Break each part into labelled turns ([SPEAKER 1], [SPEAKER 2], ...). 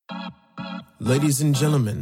[SPEAKER 1] Ladies and gentlemen,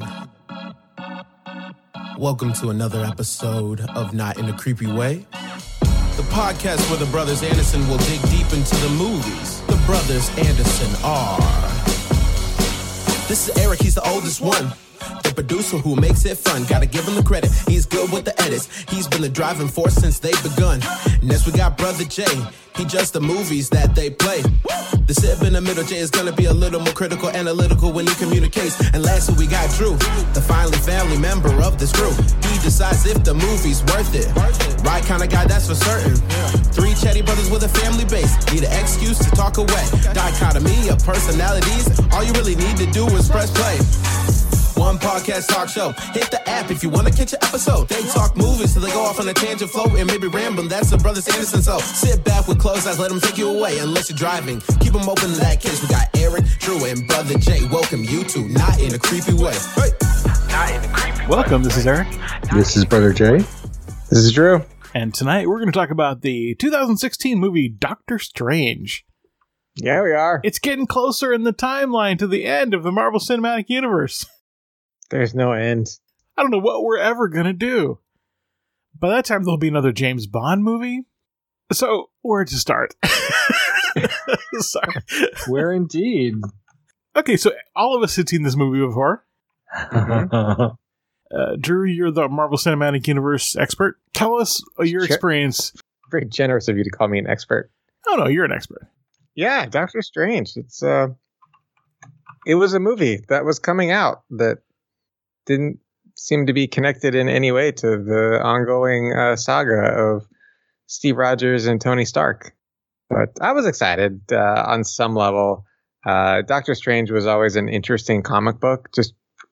[SPEAKER 1] welcome to another episode of Not in a Creepy Way, the podcast where the brothers Anderson will dig deep into the movies. The brothers Anderson are... This is Eric, he's the oldest one. The producer who makes it fun. Gotta give him the credit, he's good with the edits. He's been the driving force since they've begun. Next we got Brother Jay, he judged the movies that they play. The sib in the middle, Jay is gonna be a little more critical, analytical when he communicates. And lastly we got Drew, the finally family member of this crew. He decides if the movie's worth it. Right kind of guy, that's for certain. Three chatty brothers with a family base, need an excuse to talk away. Dichotomy of personalities, all you really need to do is press play. One podcast talk show. Hit the app if you want to catch an episode. They talk movies till they go off on a tangent flow and maybe rambling. That's the brothers Anderson. So sit back with closed eyes, let them take you away. Unless you're driving, keep them open in that case. We got Eric, Drew, and Brother Jay. Welcome you to Not in a Creepy Way. Hey.
[SPEAKER 2] Not in a Creepy Way.
[SPEAKER 3] Welcome, this is Eric.
[SPEAKER 4] This is Brother Jay.
[SPEAKER 5] This is Drew.
[SPEAKER 3] And tonight we're going to talk about the 2016 movie Doctor Strange.
[SPEAKER 5] Yeah, we are.
[SPEAKER 3] It's getting closer in the timeline to the end of the Marvel Cinematic Universe.
[SPEAKER 5] There's no end.
[SPEAKER 3] I don't know what we're ever going to do. By that time, there'll be another James Bond movie. So, where to start? Sorry.
[SPEAKER 4] Where indeed?
[SPEAKER 3] Okay, so all of us have seen this movie before. Drew, you're the Marvel Cinematic Universe expert. Tell us your experience.
[SPEAKER 5] Very generous of you to call me an expert.
[SPEAKER 3] Oh, no, you're an expert.
[SPEAKER 5] Yeah, Doctor Strange. It was a movie that was coming out that didn't seem to be connected in any way to the ongoing saga of Steve Rogers and Tony Stark. But I was excited on some level. Doctor Strange was always an interesting comic book. Just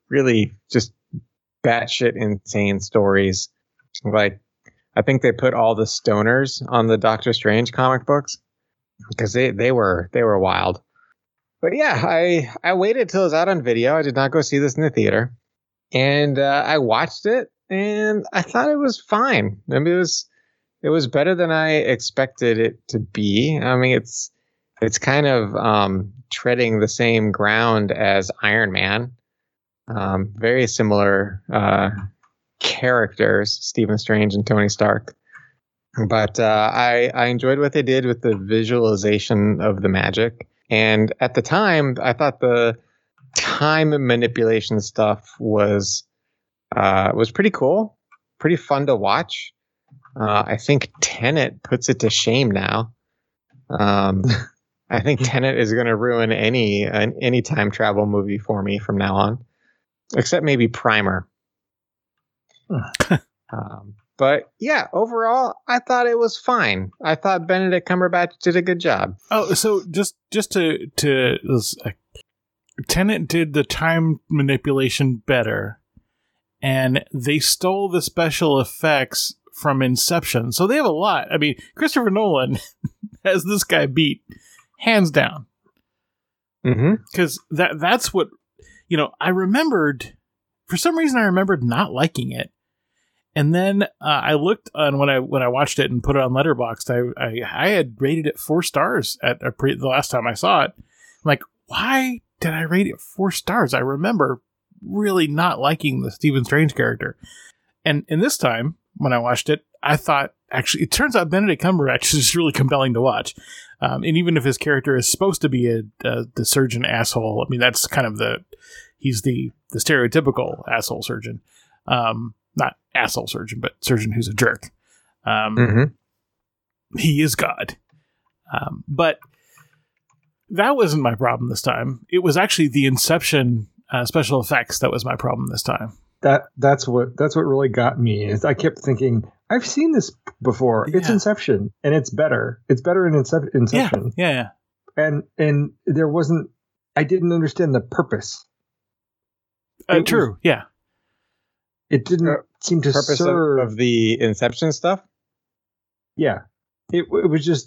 [SPEAKER 5] batshit insane stories. Like, I think they put all the stoners on the Doctor Strange comic books because they were wild. But yeah, I waited till it was out on video. I did not go see this in the theater. And I watched it, and I thought it was fine. I mean, it was better than I expected it to be. I mean, it's kind of treading the same ground as Iron Man. Very similar characters, Stephen Strange and Tony Stark. But I enjoyed what they did with the visualization of the magic. And at the time, I thought the time manipulation stuff was pretty cool, pretty fun to watch. I think Tenet puts it to shame now. I think Tenet is going to ruin any time travel movie for me from now on, except maybe Primer. But yeah, overall, I thought it was fine. I thought Benedict Cumberbatch did a good job.
[SPEAKER 3] Oh, so just to Tenet did the time manipulation better, and they stole the special effects from Inception. So they have a lot. I mean, Christopher Nolan has this guy beat hands down. Because that's what, I remembered, for some reason I remembered not liking it. And then I looked on when I watched it and put it on Letterboxd, I had rated it 4 stars the last time I saw it. I'm like, why did I rate it 4 stars? I remember really not liking the Stephen Strange character. And this time, when I watched it, I thought, actually, it turns out Benedict Cumberbatch is really compelling to watch. And even if his character is supposed to be the surgeon asshole, I mean, that's kind of he's the stereotypical asshole surgeon. Not asshole surgeon, but surgeon who's a jerk. He is God. But that wasn't my problem this time. It was actually the Inception special effects that was my problem this time.
[SPEAKER 4] That's what really got me. Is I kept thinking, I've seen this before. It's Inception, and it's better. It's better in Inception.
[SPEAKER 3] Yeah.
[SPEAKER 4] And there wasn't. I didn't understand the purpose.
[SPEAKER 3] True. Yeah.
[SPEAKER 4] It didn't seem to
[SPEAKER 5] purpose
[SPEAKER 4] serve
[SPEAKER 5] of the Inception stuff.
[SPEAKER 4] Yeah, it was just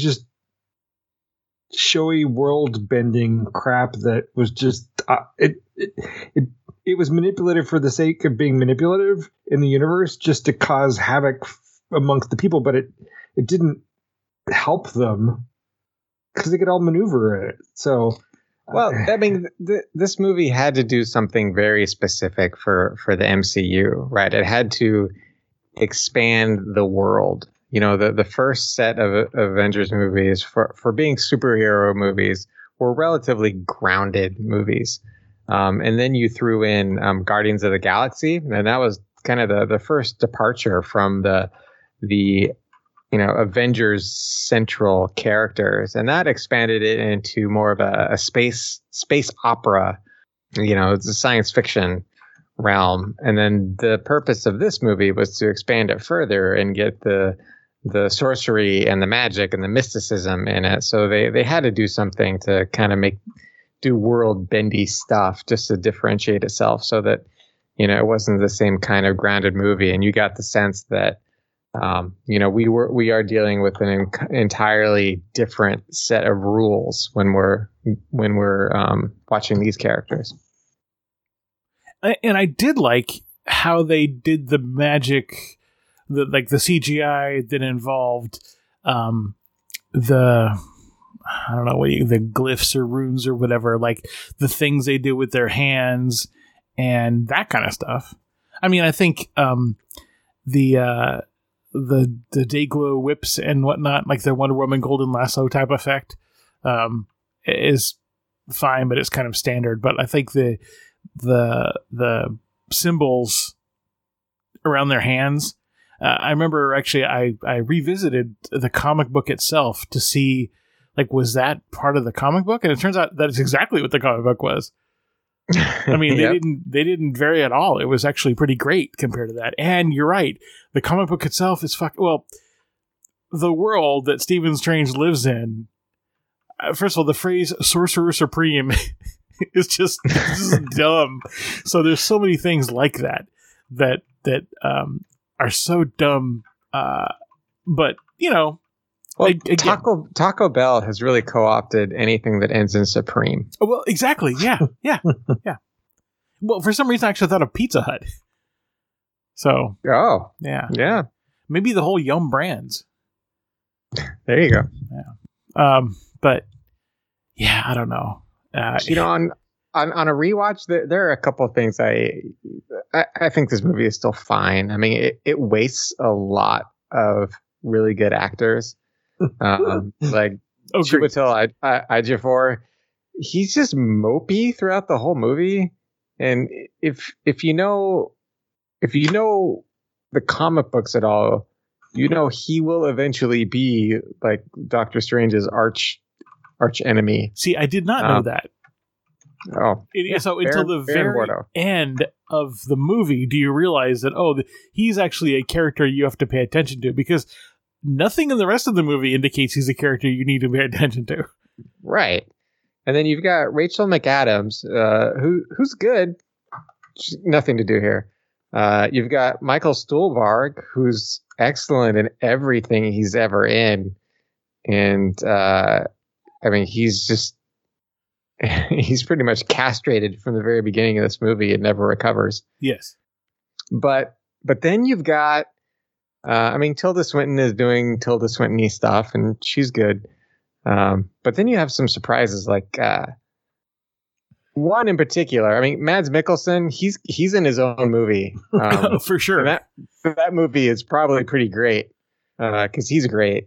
[SPEAKER 4] showy world bending crap that was just it was manipulative for the sake of being manipulative in the universe, just to cause havoc amongst the people. But it didn't help them because they could all maneuver it. So
[SPEAKER 5] Well, I mean, this movie had to do something very specific for the MCU, right? It had to expand the world. You know, the first set of Avengers movies for being superhero movies were relatively grounded movies. And then you threw in Guardians of the Galaxy, and that was kind of the first departure from the Avengers central characters, and that expanded it into more of a space opera. You know, it's a science fiction realm. And then the purpose of this movie was to expand it further and get the sorcery and the magic and the mysticism in it. So they had to do something to kind of do world bendy stuff just to differentiate itself, so that, you know, it wasn't the same kind of grounded movie. And you got the sense that, we are dealing with an entirely different set of rules when we're watching these characters.
[SPEAKER 3] And I did like how they did the magic, the CGI that involved the glyphs or runes or whatever, like the things they do with their hands and that kind of stuff. I mean, I think the Dayglow whips and whatnot, like the Wonder Woman Golden Lasso type effect, is fine, but it's kind of standard. But I think the symbols around their hands, I remember actually I revisited the comic book itself to see, like, was that part of the comic book? And it turns out that it's exactly what the comic book was. I mean,
[SPEAKER 5] Yep.
[SPEAKER 3] they didn't vary at all. It was actually pretty great compared to that. And you're right, the comic book itself is the world that Stephen Strange lives in. First of all, the phrase "Sorcerer Supreme" is just dumb. So there's so many things like that are so dumb. But you know.
[SPEAKER 5] Well, Taco Bell has really co-opted anything that ends in Supreme.
[SPEAKER 3] Oh, well, exactly. Yeah. Well, for some reason, I actually thought of Pizza Hut. So.
[SPEAKER 5] Oh.
[SPEAKER 3] Yeah. Maybe the whole Yum brands.
[SPEAKER 5] There you go.
[SPEAKER 3] Yeah. But yeah, I don't know.
[SPEAKER 5] On a rewatch, there are a couple of things I think this movie is still fine. I mean, it wastes a lot of really good actors. Like Chiwetel Ejiofor, he's just mopey throughout the whole movie. And if you know the comic books at all, you know he will eventually be like Doctor Strange's arch enemy.
[SPEAKER 3] See, I did not know that.
[SPEAKER 5] Oh,
[SPEAKER 3] so until the very end of the movie, do you realize that he's actually a character you have to pay attention to, because nothing in the rest of the movie indicates he's a character you need to pay attention to.
[SPEAKER 5] Right. And then you've got Rachel McAdams, who's good. Nothing to do here. You've got Michael Stuhlbarg, who's excellent in everything he's ever in. And, I mean, he's pretty much castrated from the very beginning of this movie. It never recovers.
[SPEAKER 3] Yes.
[SPEAKER 5] But then you've got, Tilda Swinton is doing Tilda Swinton-y stuff, and she's good. But then you have some surprises, like one in particular. I mean, Mads Mikkelsen, he's in his own movie.
[SPEAKER 3] For sure.
[SPEAKER 5] That movie is probably pretty great because he's great.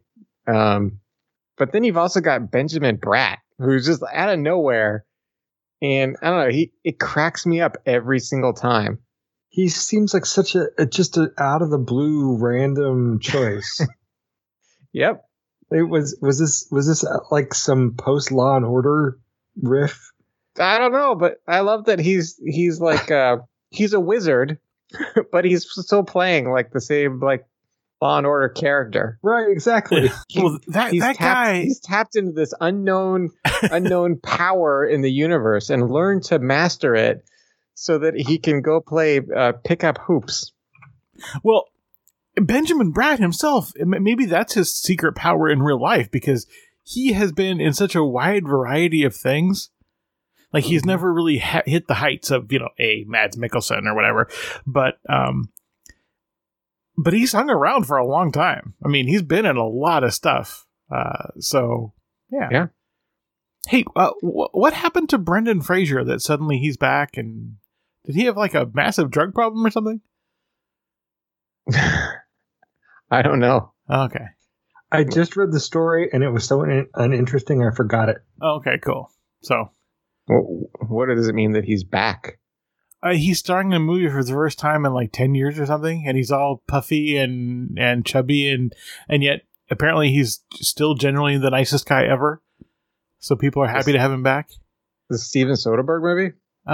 [SPEAKER 5] But then you've also got Benjamin Bratt, who's just out of nowhere. And I don't know, it cracks me up every single time.
[SPEAKER 4] He seems like such a out of the blue random choice.
[SPEAKER 5] Yep.
[SPEAKER 4] Was this like some post Law and Order riff?
[SPEAKER 5] I don't know, but I love that he's like he's a wizard, but he's still playing like the same like Law and Order character.
[SPEAKER 4] Right, exactly.
[SPEAKER 3] Well, he's
[SPEAKER 5] tapped into this unknown power in the universe and learned to master it, so that he can go play pickup hoops. Well,
[SPEAKER 3] Benjamin Bratt himself, maybe that's his secret power in real life, because he has been in such a wide variety of things. Like, he's never really hit the heights of, a Mads Mikkelsen or whatever. But he's hung around for a long time. I mean, he's been in a lot of stuff. So, yeah. Hey, what happened to Brendan Fraser that suddenly he's back? And did he have like a massive drug problem or something?
[SPEAKER 5] I don't know.
[SPEAKER 3] Okay.
[SPEAKER 4] I just read the story and it was so uninteresting I forgot it.
[SPEAKER 3] Okay, cool. So,
[SPEAKER 5] what does it mean that he's back?
[SPEAKER 3] He's starring in a movie for the first time in like 10 years or something, and he's all puffy and chubby, and yet apparently he's still generally the nicest guy ever. So people are happy to have him back.
[SPEAKER 5] The Steven Soderbergh movie?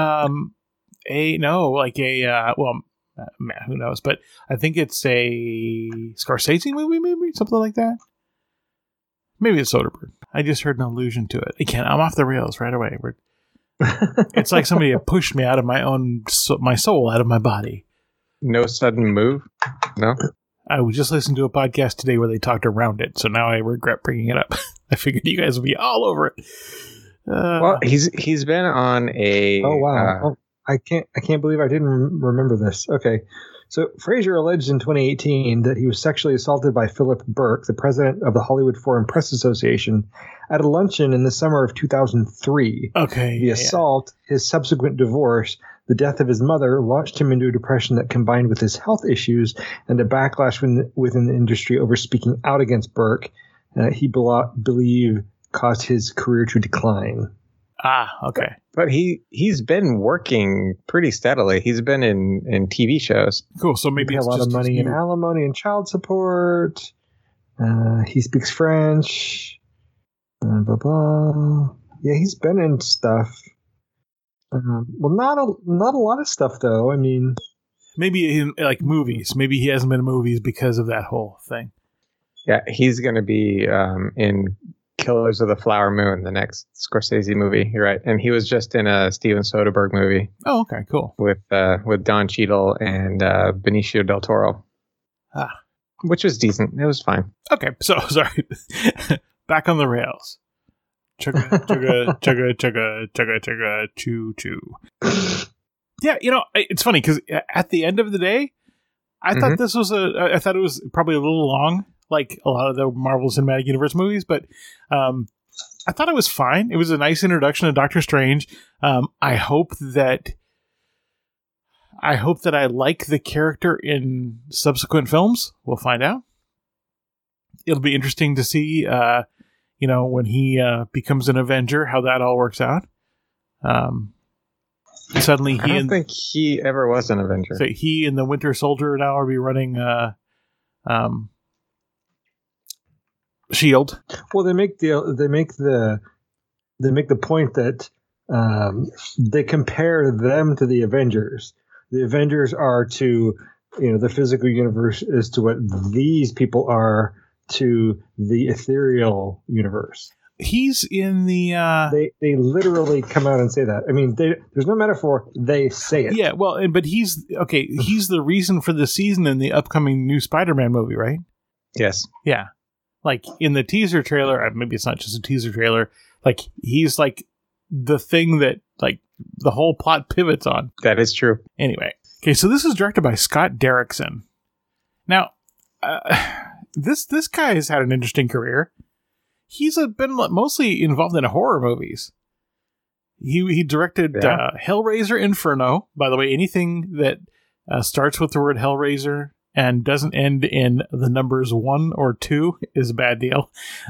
[SPEAKER 3] Who knows? But I think it's a Scorsese movie, maybe something like that. Maybe it's Soderbergh. I just heard an allusion to it. Again, I'm off the rails right away. It's like somebody had pushed me out of my soul out of my body.
[SPEAKER 5] No sudden move? No?
[SPEAKER 3] I was just listening to a podcast today where they talked around it, so now I regret bringing it up. I figured you guys would be all over it.
[SPEAKER 5] Well, he's been on a...
[SPEAKER 4] Oh, wow. I can't believe I didn't remember this. Okay. So Fraser alleged in 2018 that he was sexually assaulted by Philip Burke, the president of the Hollywood Foreign Press Association, at a luncheon in the summer of 2003.
[SPEAKER 3] Okay.
[SPEAKER 4] The assault, his subsequent divorce, the death of his mother launched him into a depression that combined with his health issues and a backlash within the industry over speaking out against Burke, he believed caused his career to decline.
[SPEAKER 3] Ah, okay.
[SPEAKER 5] But he's been working pretty steadily. He's been in TV shows.
[SPEAKER 3] Cool. So maybe
[SPEAKER 4] it's a lot of money in alimony and child support. He speaks French. Blah blah. Yeah, he's been in stuff. Well, not a lot of stuff though. I mean,
[SPEAKER 3] maybe in like movies. Maybe he hasn't been in movies because of that whole thing.
[SPEAKER 5] Yeah, he's going to be in Killers of the Flower Moon, the next Scorsese movie. You're right, and he was just in a Steven Soderbergh movie.
[SPEAKER 3] Oh, okay, cool.
[SPEAKER 5] With Don Cheadle and Benicio del Toro. Which was decent. It was fine.
[SPEAKER 3] Okay, so sorry. Back on the rails. Chugga chugga chugga chugga chugga chugga choo choo. Yeah, it's funny because at the end of the day, I thought this was I thought it was probably a little long, like a lot of the Marvel Cinematic Universe movies, but I thought it was fine. It was a nice introduction to Doctor Strange. I hope that I like the character in subsequent films. We'll find out. It'll be interesting to see, when he becomes an Avenger, how that all works out. Suddenly,
[SPEAKER 5] I don't think he ever was an Avenger.
[SPEAKER 3] So he and the Winter Soldier now will be running Shield.
[SPEAKER 4] Well, they make the point that they compare them to the Avengers. The Avengers are to the physical universe as to what these people are to the ethereal universe.
[SPEAKER 3] He's in the...
[SPEAKER 4] They literally come out and say that. I mean, there's no metaphor. They say it.
[SPEAKER 3] Yeah, well, but he's the reason for the season in the upcoming new Spider-Man movie, right?
[SPEAKER 5] Yes.
[SPEAKER 3] Yeah. Like, in the teaser trailer, maybe it's not just a teaser trailer, like, he's like the thing that, like, the whole plot pivots on.
[SPEAKER 5] That is true.
[SPEAKER 3] Anyway. Okay, so this is directed by Scott Derrickson. Now, this guy has had an interesting career. He's been mostly involved in horror movies. He directed Hellraiser Inferno. By the way, anything that starts with the word Hellraiser and doesn't end in the numbers 1 or 2 is a bad deal.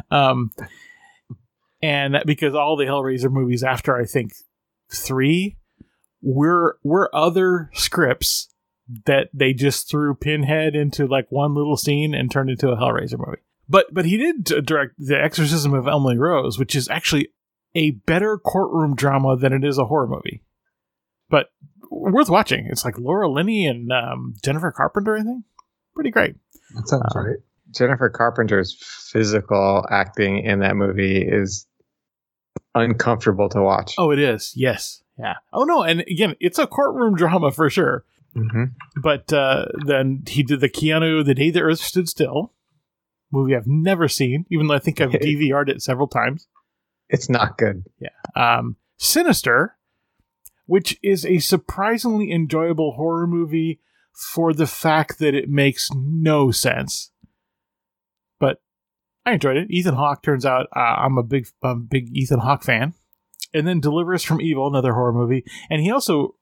[SPEAKER 3] And because all the Hellraiser movies after, I think, 3 were other scripts that they just threw Pinhead into like one little scene and turned into a Hellraiser movie. But he did direct The Exorcism of Emily Rose, which is actually a better courtroom drama than it is a horror movie. But worth watching. It's like Laura Linney and Jennifer Carpenter, I think. Pretty great.
[SPEAKER 4] That sounds right.
[SPEAKER 5] Jennifer Carpenter's physical acting in that movie is uncomfortable to watch.
[SPEAKER 3] Oh, it is. Yes. Yeah. Oh, no. And again, it's a courtroom drama for sure.
[SPEAKER 5] Mm-hmm.
[SPEAKER 3] But then he did the Keanu The Day the Earth Stood Still. Movie I've never seen, even though I think I've DVR'd it several times.
[SPEAKER 5] It's not good.
[SPEAKER 3] Yeah. Sinister, which is a surprisingly enjoyable horror movie for the fact that it makes no sense. But I enjoyed it. Ethan Hawke, turns out I'm a big Ethan Hawke fan. And then Delivers from Evil, another horror movie. And he also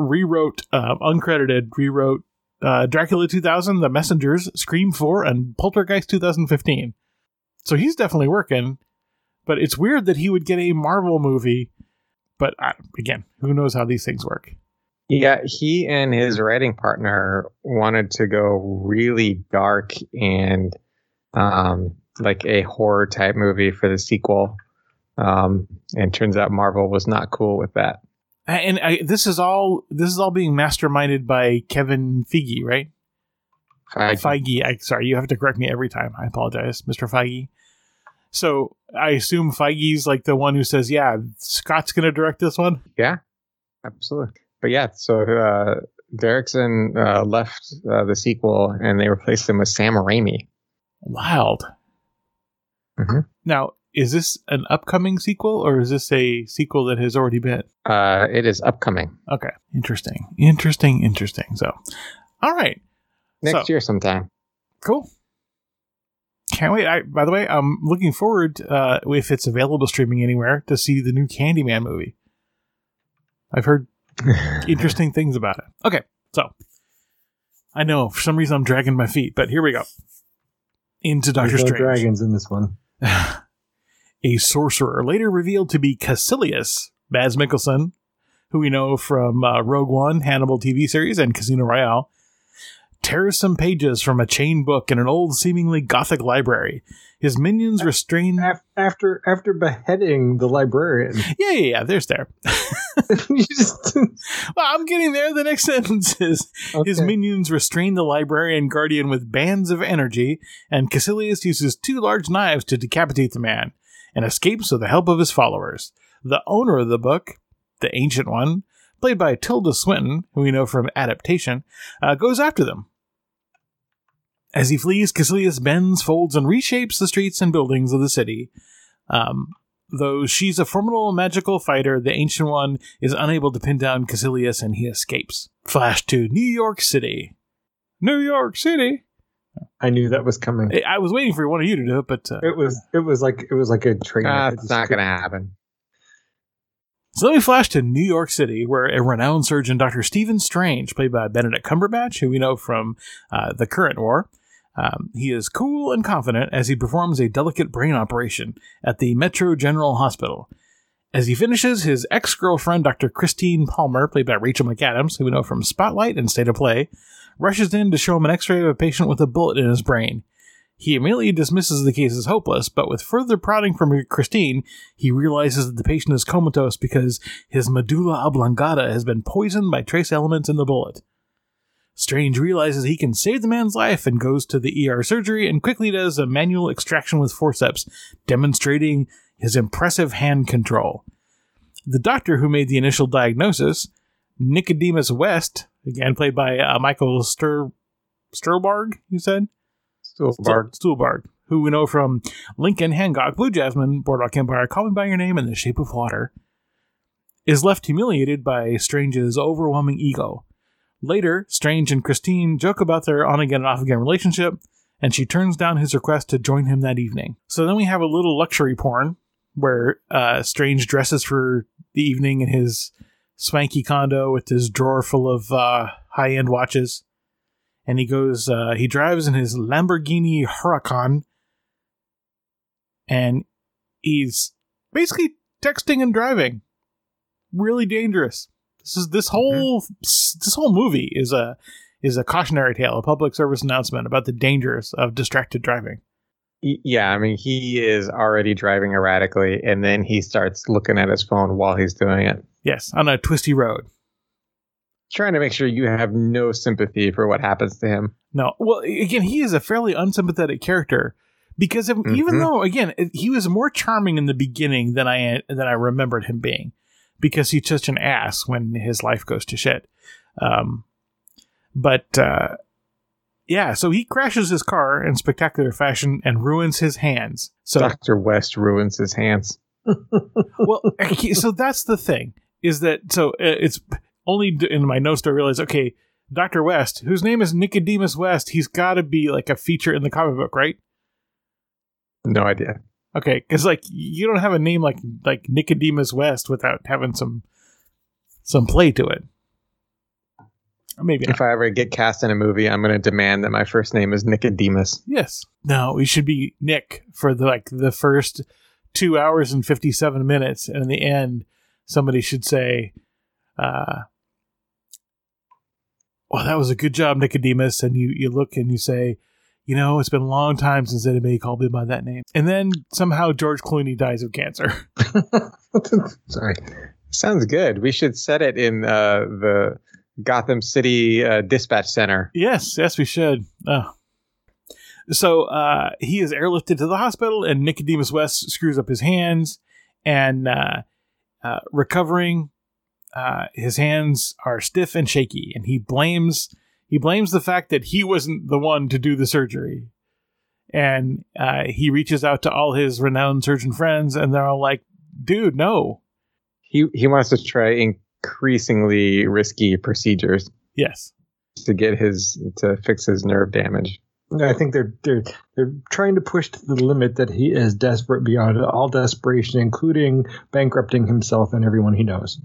[SPEAKER 3] uncredited, rewrote Dracula 2000, The Messengers, Scream 4, and Poltergeist 2015. So he's definitely working. But it's weird that he would get a Marvel movie. But again, who knows how these things work?
[SPEAKER 5] Yeah, he and his writing partner wanted to go really dark and like a horror type movie for the sequel. And turns out Marvel was not cool with that.
[SPEAKER 3] And this is all being masterminded by Kevin Feige, right? Feige. Sorry, you have to correct me every time. I apologize, Mr. Feige. So I assume Feige's like the one who says, "Yeah, Scott's going to direct this one."
[SPEAKER 5] Yeah, absolutely. But yeah, so Derrickson left the sequel, and they replaced him with Sam Raimi.
[SPEAKER 3] Wild.
[SPEAKER 5] Mm-hmm.
[SPEAKER 3] Now, is this an upcoming sequel, or is this a sequel that has already been?
[SPEAKER 5] It is upcoming.
[SPEAKER 3] Okay. Interesting. So, all right.
[SPEAKER 5] Next year sometime.
[SPEAKER 3] Cool. Can't wait. By the way, I'm looking forward, if it's available streaming anywhere, to see the new Candyman movie. I've heard interesting things about it. Okay. So, I know, for some reason I'm dragging my feet, but here we go. Into Doctor Strange.
[SPEAKER 4] No dragons in this one.
[SPEAKER 3] A sorcerer, later revealed to be Caecilius, Mads Mikkelsen, who we know from Rogue One, Hannibal TV series, and Casino Royale, tears some pages from a chain book in an old, seemingly gothic library. His minions restrain...
[SPEAKER 4] After beheading the librarian.
[SPEAKER 3] Yeah, there's there. Well, I'm getting there. The next sentence is, okay. His minions restrain the librarian guardian with bands of energy, and Caecilius uses 2 large knives to decapitate the man, and escapes with the help of his followers. The owner of the book, the Ancient One, played by Tilda Swinton, who we know from Adaptation, goes after them. As he flees, Caecilius bends, folds, and reshapes the streets and buildings of the city. Though she's a formidable magical fighter, the Ancient One is unable to pin down Caecilius, and he escapes. Flash to New York City. New York City!
[SPEAKER 4] I knew that was coming.
[SPEAKER 3] I was waiting for one of you to do it, but...
[SPEAKER 4] It was like a train.
[SPEAKER 5] It's not going to happen.
[SPEAKER 3] So let me flash to New York City, where a renowned surgeon, Dr. Stephen Strange, played by Benedict Cumberbatch, who we know from the current war, he is cool and confident as he performs a delicate brain operation at the Metro General Hospital. As he finishes, his ex-girlfriend, Dr. Christine Palmer, played by Rachel McAdams, who we know from Spotlight and State of Play, rushes in to show him an x-ray of a patient with a bullet in his brain. He immediately dismisses the case as hopeless, but with further prodding from Christine, he realizes that the patient is comatose because his medulla oblongata has been poisoned by trace elements in the bullet. Strange realizes he can save the man's life and goes to the ER surgery and quickly does a manual extraction with forceps, demonstrating his impressive hand control. The doctor who made the initial diagnosis, Nicodemus West, again played by Michael Stuhlbarg, you said? Stuhlbarg, who we know from Lincoln, Hancock, Blue Jasmine, Boardwalk Empire, Call Me By Your Name, and The Shape of Water, is left humiliated by Strange's overwhelming ego. Later, Strange and Christine joke about their on-again and off-again relationship, and she turns down his request to join him that evening. So then we have a little luxury porn, where Strange dresses for the evening in his swanky condo with his drawer full of high-end watches. And he drives in his Lamborghini Huracan, and he's basically texting and driving. Really dangerous. This whole movie is a cautionary tale, a public service announcement about the dangers of distracted driving.
[SPEAKER 5] Yeah, I mean, he is already driving erratically, and then he starts looking at his phone while he's doing it.
[SPEAKER 3] Yes, on a twisty road.
[SPEAKER 5] Trying to make sure you have no sympathy for what happens to him.
[SPEAKER 3] No. Well, again, he is a fairly unsympathetic character because even though, again, he was more charming in the beginning than I remembered him being, because he's such an ass when his life goes to shit. Yeah, so he crashes his car in spectacular fashion and ruins his hands. So
[SPEAKER 5] Dr. West ruins his hands.
[SPEAKER 3] Well, so that's the thing, is that, it's only in my notes to realize, okay, Dr. West, whose name is Nicodemus West, he's got to be like a feature in the comic book, right?
[SPEAKER 5] No idea.
[SPEAKER 3] Okay, because like you don't have a name like Nicodemus West without having some play to it. Or maybe not.
[SPEAKER 5] If I ever get cast in a movie, I'm going to demand that my first name is Nicodemus.
[SPEAKER 3] Yes. No, we should be Nick for the first 2 hours and 57 minutes, and in the end, somebody should say, "Well, that was a good job, Nicodemus," and you look and you say, "You know, it's been a long time since anybody called me by that name." And then somehow George Clooney dies of cancer.
[SPEAKER 4] Sorry.
[SPEAKER 5] Sounds good. We should set it in the Gotham City Dispatch Center.
[SPEAKER 3] Yes, we should. So he is airlifted to the hospital, and Nicodemus West screws up his hands, and recovering, his hands are stiff and shaky, and he blames the fact that he wasn't the one to do the surgery. And he reaches out to all his renowned surgeon friends, and they're all like, "Dude, no."
[SPEAKER 5] He wants to try increasingly risky procedures.
[SPEAKER 3] Yes.
[SPEAKER 5] To fix his nerve damage.
[SPEAKER 4] I think they're trying to push to the limit that he is desperate beyond all desperation, including bankrupting himself and everyone he knows.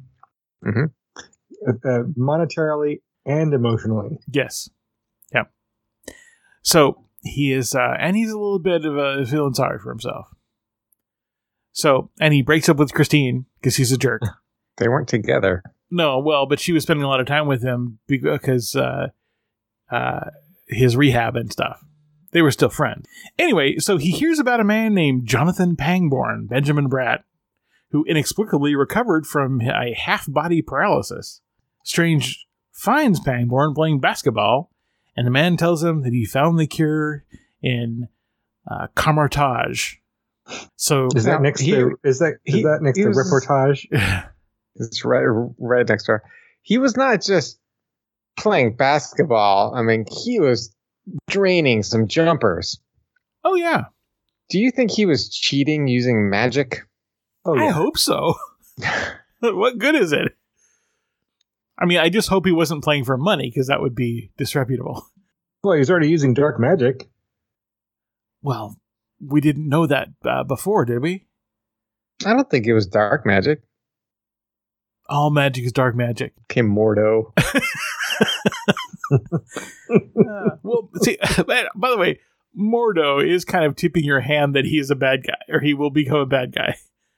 [SPEAKER 5] Mm-hmm.
[SPEAKER 4] Monetarily and emotionally.
[SPEAKER 3] Yes. Yeah. So he is, and he's a little bit of feeling sorry for himself. So, and he breaks up with Christine because he's a jerk.
[SPEAKER 5] They weren't together.
[SPEAKER 3] No, well, but she was spending a lot of time with him because his rehab and stuff. They were still friends. Anyway, so he hears about a man named Jonathan Pangborn, Benjamin Bratt, who inexplicably recovered from a half-body paralysis. Strange finds Pangborn playing basketball, and the man tells him that he found the cure in Camartage. So
[SPEAKER 4] is that next to reportage?
[SPEAKER 5] It's right next door. He was not just playing basketball. I mean, he was draining some jumpers.
[SPEAKER 3] Oh yeah.
[SPEAKER 5] Do you think he was cheating using magic?
[SPEAKER 4] Oh, yeah.
[SPEAKER 3] I hope so. What good is it? I mean, I just hope he wasn't playing for money, because that would be disreputable.
[SPEAKER 4] Well, he's already using dark magic.
[SPEAKER 3] Well, we didn't know that before, did we?
[SPEAKER 5] I don't think it was dark magic.
[SPEAKER 3] All magic is dark magic.
[SPEAKER 5] Okay, Mordo.
[SPEAKER 3] Well, see, by the way, Mordo is kind of tipping your hand that he is a bad guy, or he will become a bad guy.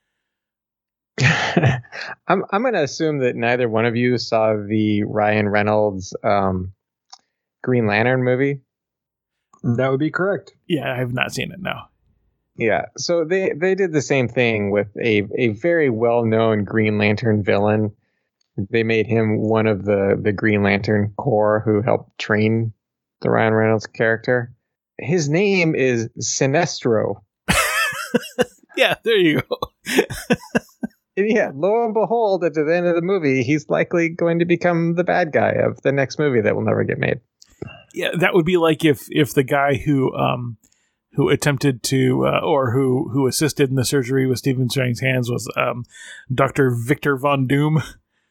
[SPEAKER 5] I'm going to assume that neither one of you saw the Ryan Reynolds Green Lantern movie.
[SPEAKER 4] That would be correct.
[SPEAKER 3] Yeah, I have not seen it, no.
[SPEAKER 5] Yeah, so they did the same thing with a very well-known Green Lantern villain. They made him one of the Green Lantern Corps who helped train the Ryan Reynolds character. His name is Sinestro.
[SPEAKER 3] Yeah, there you go.
[SPEAKER 5] And yeah, lo and behold, at the end of the movie, he's likely going to become the bad guy of the next movie that will never get made.
[SPEAKER 3] Yeah, that would be like if the guy who attempted to or who assisted in the surgery with Stephen Strang's hands was Dr. Victor Von Doom.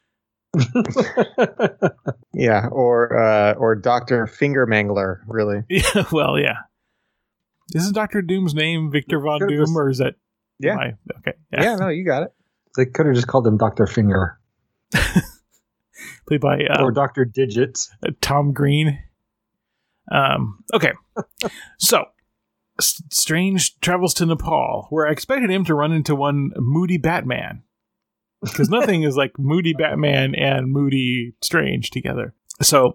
[SPEAKER 5] Yeah, or Dr. Fingermangler, really.
[SPEAKER 3] Yeah, well, yeah. Isn't Dr. Doom's name Victor Von Doom, or is that?
[SPEAKER 5] Yeah.
[SPEAKER 3] Okay.
[SPEAKER 5] Yeah, no, you got it.
[SPEAKER 4] They could have just called him Dr. Finger.
[SPEAKER 3] Played by
[SPEAKER 4] or Dr. Digits.
[SPEAKER 3] Tom Green. Okay. So, Strange travels to Nepal, where I expected him to run into one Moody Batman. Because nothing is like Moody Batman and Moody Strange together. So,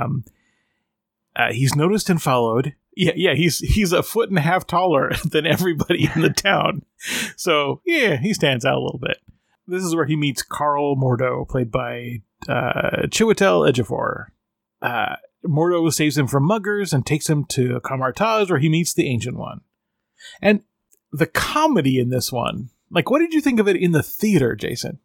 [SPEAKER 3] he's noticed and followed. Yeah, he's a foot and a half taller than everybody in the town. So, yeah, he stands out a little bit. This is where he meets Carl Mordo, played by Chiwetel Ejiofor. Mordo saves him from muggers and takes him to Camartage, where he meets the Ancient One. And the comedy in this one, like, what did you think of it in the theater, Jason?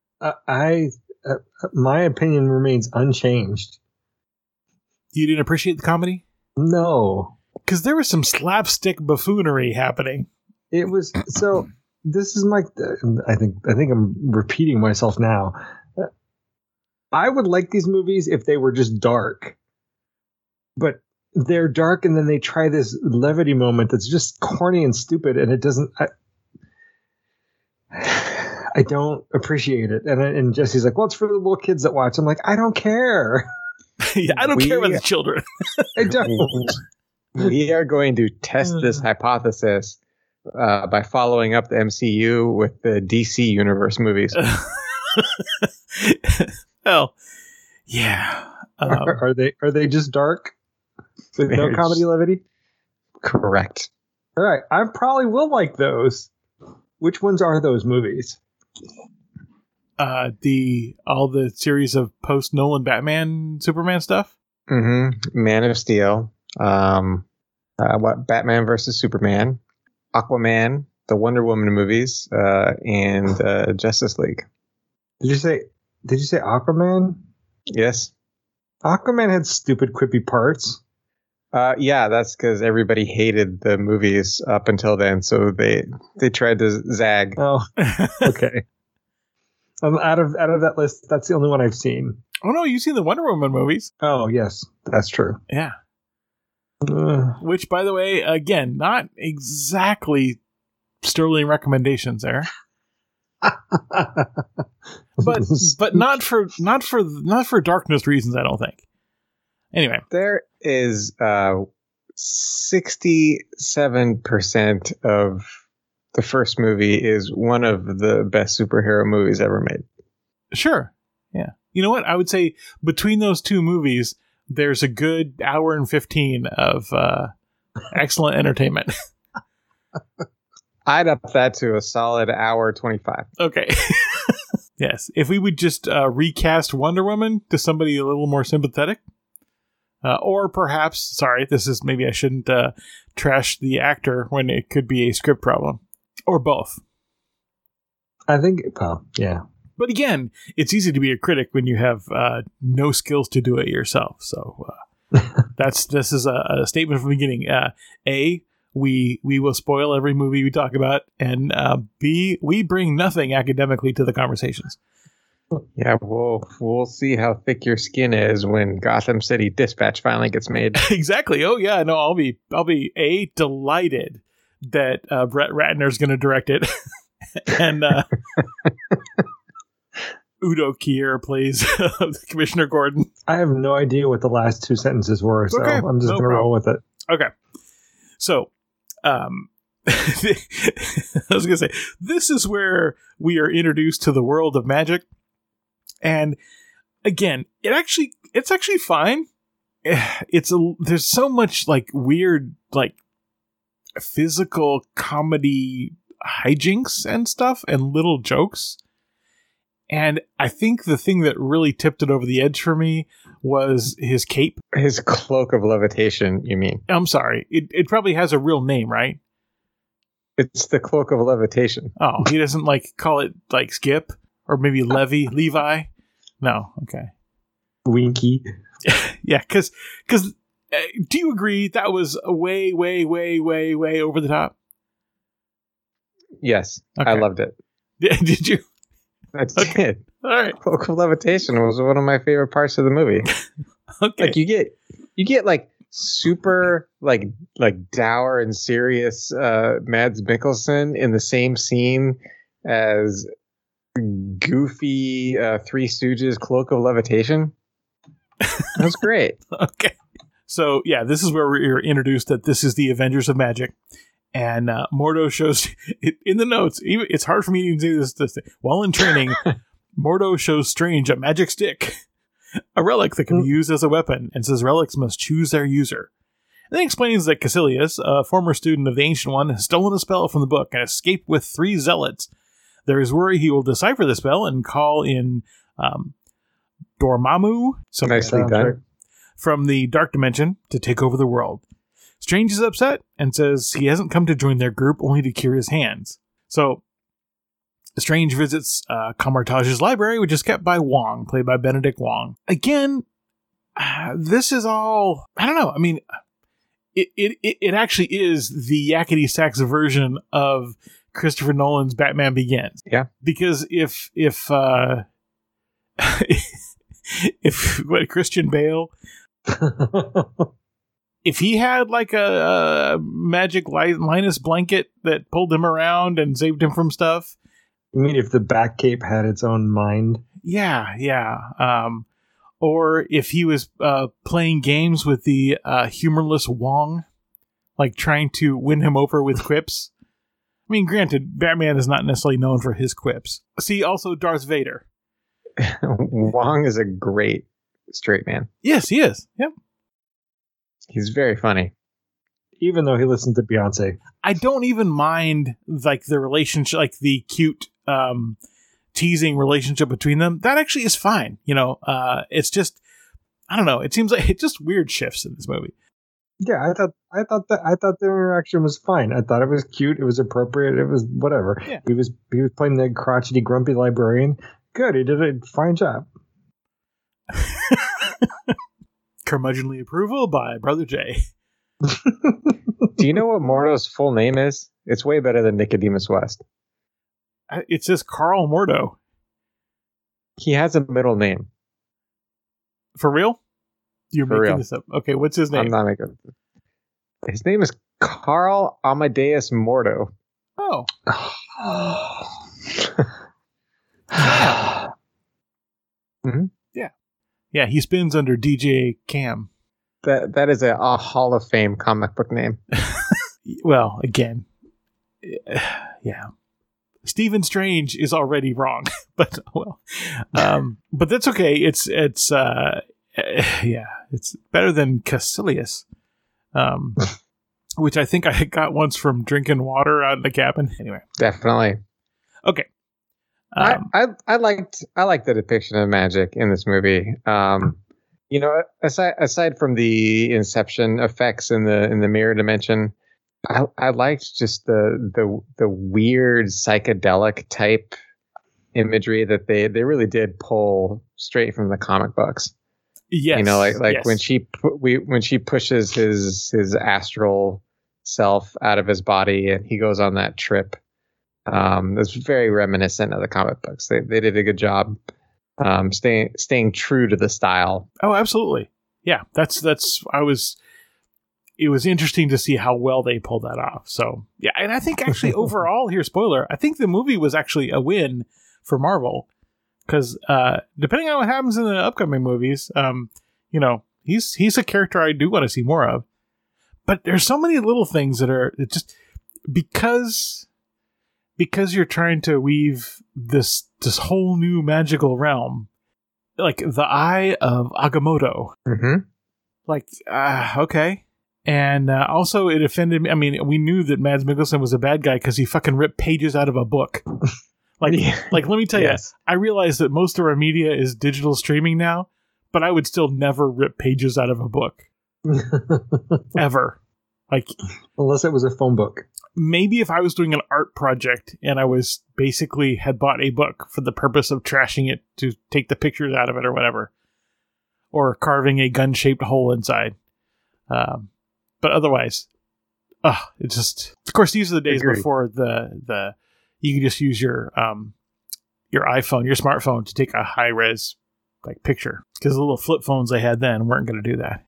[SPEAKER 4] My opinion remains unchanged.
[SPEAKER 3] You didn't appreciate the comedy?
[SPEAKER 4] No.
[SPEAKER 3] Because there was some slapstick buffoonery happening.
[SPEAKER 4] It was, so this is my, I think I'm repeating myself now. I would like these movies if they were just dark. But they're dark, and then they try this levity moment that's just corny and stupid, and it doesn't. I don't appreciate it. And Jesse's like, well, it's for the little kids that watch. I'm like, I don't care.
[SPEAKER 3] Yeah, I don't care about the children.
[SPEAKER 4] I don't.
[SPEAKER 5] We are going to test this hypothesis by following up the MCU with the DC Universe movies.
[SPEAKER 3] Well, yeah.
[SPEAKER 4] Are they just dark with no comedy levity?
[SPEAKER 5] Correct.
[SPEAKER 4] All right, I probably will like those. Which ones are those movies?
[SPEAKER 3] All the series of post Nolan Batman Superman stuff.
[SPEAKER 5] Man of Steel. Batman versus Superman, Aquaman, the Wonder Woman movies, and Justice League.
[SPEAKER 4] Did you say Aquaman?
[SPEAKER 5] Yes.
[SPEAKER 4] Aquaman had stupid quippy parts.
[SPEAKER 5] Yeah, that's because everybody hated the movies up until then, so they tried to zag.
[SPEAKER 4] Oh, okay. Out of that list, that's the only one I've seen.
[SPEAKER 3] Oh no, you've seen the Wonder Woman movies.
[SPEAKER 4] Oh yes, that's true.
[SPEAKER 3] Yeah. Which, by the way, again, not exactly sterling recommendations there. but not for darkness reasons, I don't think. Anyway,
[SPEAKER 5] there is 67% of the first movie is one of the best superhero movies ever made.
[SPEAKER 3] Sure. Yeah. You know what? I would say between those two movies, there's a good hour and 15 of excellent entertainment.
[SPEAKER 5] I'd up that to a solid hour 25.
[SPEAKER 3] Okay. Yes. If we would just recast Wonder Woman to somebody a little more sympathetic. Or perhaps, sorry, maybe I shouldn't trash the actor when it could be a script problem. Or both.
[SPEAKER 4] I think, well, yeah.
[SPEAKER 3] But again, it's easy to be a critic when you have no skills to do it yourself. So this is a statement from the beginning. A, we will spoil every movie we talk about, and B, we bring nothing academically to the conversations.
[SPEAKER 5] Yeah, we'll see how thick your skin is when Gotham City Dispatch finally gets made. Exactly.
[SPEAKER 3] Oh yeah, no, I'll be delighted that Brett Ratner's going to direct it, and Udo Kier plays Commissioner Gordon.
[SPEAKER 4] I have no idea what the last two sentences were, so okay, I'm just going to roll with it.
[SPEAKER 3] Okay. So, I was going to say, this is where we are introduced to the world of magic. And again, it's actually fine. There's so much like weird, like physical comedy hijinks and stuff and little jokes. And I think the thing that really tipped it over the edge for me was his cape.
[SPEAKER 5] His cloak of levitation, you mean?
[SPEAKER 3] I'm sorry. It probably has a real name, right?
[SPEAKER 5] It's the cloak of levitation.
[SPEAKER 3] Oh, he doesn't call it like Skip or maybe Levi? No. Okay.
[SPEAKER 4] Winky.
[SPEAKER 3] Yeah, because do you agree that was way, way, way, way, way over the top?
[SPEAKER 5] Yes. Okay. I loved it.
[SPEAKER 3] Did you?
[SPEAKER 5] I did.
[SPEAKER 3] All right.
[SPEAKER 5] Cloak of levitation was one of my favorite parts of the movie.
[SPEAKER 3] Okay.
[SPEAKER 5] Like you get like super like dour and serious Mads Mikkelsen in the same scene as goofy Three Stooges Cloak of Levitation. That's great.
[SPEAKER 3] Okay. So yeah, this is where we're introduced that this is the Avengers of Magic. And Mordo shows in the notes. It's hard for me to say this. While in training, Mordo shows Strange a magic stick, a relic that can be used as a weapon, and says relics must choose their user. And then explains that Caecilius, a former student of the Ancient One, has stolen a spell from the book and escaped with 3 zealots. There is worry he will decipher the spell and call in Dormammu,
[SPEAKER 5] nicely done,
[SPEAKER 3] from the Dark Dimension to take over the world. Strange is upset and says he hasn't come to join their group, only to cure his hands. So, Strange visits Camartage's library, which is kept by Wong, played by Benedict Wong. Again, this is all, I don't know. I mean, it actually is the yakety sax version of Christopher Nolan's Batman Begins.
[SPEAKER 5] Yeah.
[SPEAKER 3] Because if Christian Bale if he had like a magic Linus blanket that pulled him around and saved him from stuff.
[SPEAKER 4] I mean, if the back cape had its own mind.
[SPEAKER 3] Yeah. Or if he was playing games with the humorless Wong, like trying to win him over with quips. I mean, granted, Batman is not necessarily known for his quips. See, also Darth Vader.
[SPEAKER 5] Wong is a great straight man.
[SPEAKER 3] Yes, he is. Yep.
[SPEAKER 5] He's very funny.
[SPEAKER 4] Even though he listened to Beyonce.
[SPEAKER 3] I don't even mind like the relationship, like the cute teasing relationship between them. That actually is fine. You know, it's just, I don't know. It seems like it's just weird shifts in this movie.
[SPEAKER 4] Yeah, I thought the interaction was fine. I thought it was cute. It was appropriate. It was whatever.
[SPEAKER 3] Yeah.
[SPEAKER 4] He was playing the crotchety, grumpy librarian. Good. He did a fine job.
[SPEAKER 3] Curmudgeonly approval by Brother Jay.
[SPEAKER 5] Do you know what Mordo's full name is? It's way better than Nicodemus West.
[SPEAKER 3] It says Carl Mordo.
[SPEAKER 5] He has a middle name.
[SPEAKER 3] For real? You're
[SPEAKER 5] For
[SPEAKER 3] making
[SPEAKER 5] real.
[SPEAKER 3] this up. Okay, what's his name?
[SPEAKER 5] I'm not making. His name is Carl Amadeus Mordo.
[SPEAKER 3] Oh.
[SPEAKER 5] Mhm.
[SPEAKER 3] Yeah, he spins under DJ Cam.
[SPEAKER 5] That is a Hall of Fame comic book name.
[SPEAKER 3] Well, again, yeah. Stephen Strange is already wrong, but well, but that's okay. It's better than Caecilius, which I think I got once from drinking water out in the cabin. Anyway,
[SPEAKER 5] Definitely.
[SPEAKER 3] okay.
[SPEAKER 5] I liked the depiction of magic in this movie. You know, aside from the Inception effects in the mirror dimension, I liked just the weird psychedelic type imagery that they really did pull straight from the comic books.
[SPEAKER 3] Yes,
[SPEAKER 5] You know, like
[SPEAKER 3] yes.
[SPEAKER 5] when she pushes his astral self out of his body and he goes on that trip. It's very reminiscent of the comic books. They did a good job staying true to the style.
[SPEAKER 3] Oh, absolutely. Yeah, it was interesting to see how well they pulled that off. So, yeah, and I think actually overall, here, spoiler, I think the movie was actually a win for Marvel because depending on what happens in the upcoming movies, you know, he's a character I do want to see more of. But there's so many little things that are just because you're trying to weave this whole new magical realm, like the Eye of Agamotto.
[SPEAKER 5] Mm-hmm.
[SPEAKER 3] Like, okay. And also it offended me. I mean, we knew that Mads Mikkelsen was a bad guy because he fucking ripped pages out of a book. Like, let me tell
[SPEAKER 5] Yes.
[SPEAKER 3] you, I realize that most of our media is digital streaming now, but I would still never rip pages out of a book. Ever. Like,
[SPEAKER 4] Unless it was a phone book.
[SPEAKER 3] maybe if I was doing an art project and I was basically had bought a book for the purpose of trashing it to take the pictures out of it or whatever, or carving a gun-shaped hole inside. But otherwise, it's just, of course, these are the days
[SPEAKER 5] Agreed.
[SPEAKER 3] before the you can just use your iPhone, your smartphone to take a high-res like picture, because the little flip phones they had then weren't going to do that.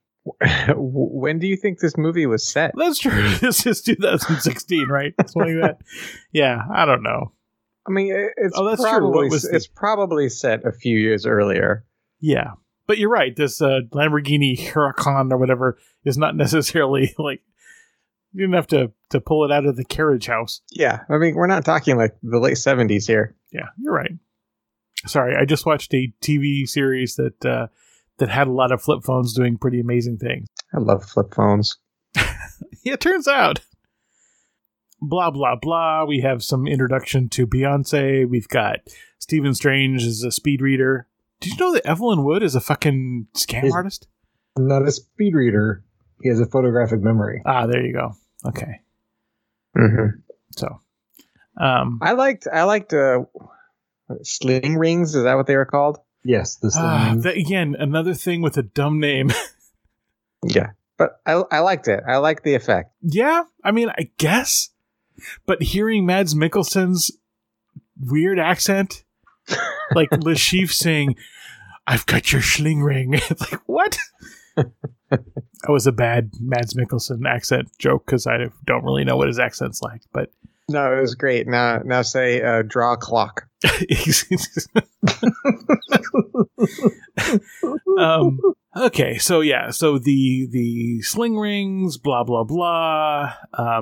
[SPEAKER 5] When do you think this movie was set?
[SPEAKER 3] That's true. This is 2016, right? Something like that. Yeah, I don't know.
[SPEAKER 5] I mean, it's
[SPEAKER 3] Oh, that's true.
[SPEAKER 5] probably
[SPEAKER 3] What was the-
[SPEAKER 5] it's probably set a few years earlier.
[SPEAKER 3] Yeah, but you're right. This Lamborghini Huracan or whatever is not necessarily like you didn't have to pull it out of the carriage house.
[SPEAKER 5] Yeah, I mean, we're not talking like the late 70s here.
[SPEAKER 3] Yeah, you're right. Sorry, I just watched a TV series that had a lot of flip phones doing pretty amazing things.
[SPEAKER 5] I love flip phones.
[SPEAKER 3] Yeah, it turns out. Blah, blah, blah. We have some introduction to Beyonce. We've got Stephen Strange as a speed reader. Did you know that Evelyn Wood is a fucking scam
[SPEAKER 4] Is-
[SPEAKER 3] artist?
[SPEAKER 4] Not a speed reader. He has a photographic memory.
[SPEAKER 3] Ah, there you go. Okay.
[SPEAKER 5] Mm-hmm.
[SPEAKER 3] So,
[SPEAKER 5] I liked sling rings. Is that what they were called?
[SPEAKER 4] Yes, the sling.
[SPEAKER 3] again, another thing with a dumb name.
[SPEAKER 5] Yeah, but I liked it. I liked the effect.
[SPEAKER 3] Yeah, I mean, I guess. But hearing Mads Mikkelsen's weird accent, like Le Chiffre saying, "I've got your sling ring," it's like, what? That was a bad Mads Mikkelsen accent joke because I don't really know what his accent's like. But
[SPEAKER 5] No, it was great. Now say draw a clock.
[SPEAKER 3] Okay, so the sling rings, blah blah blah.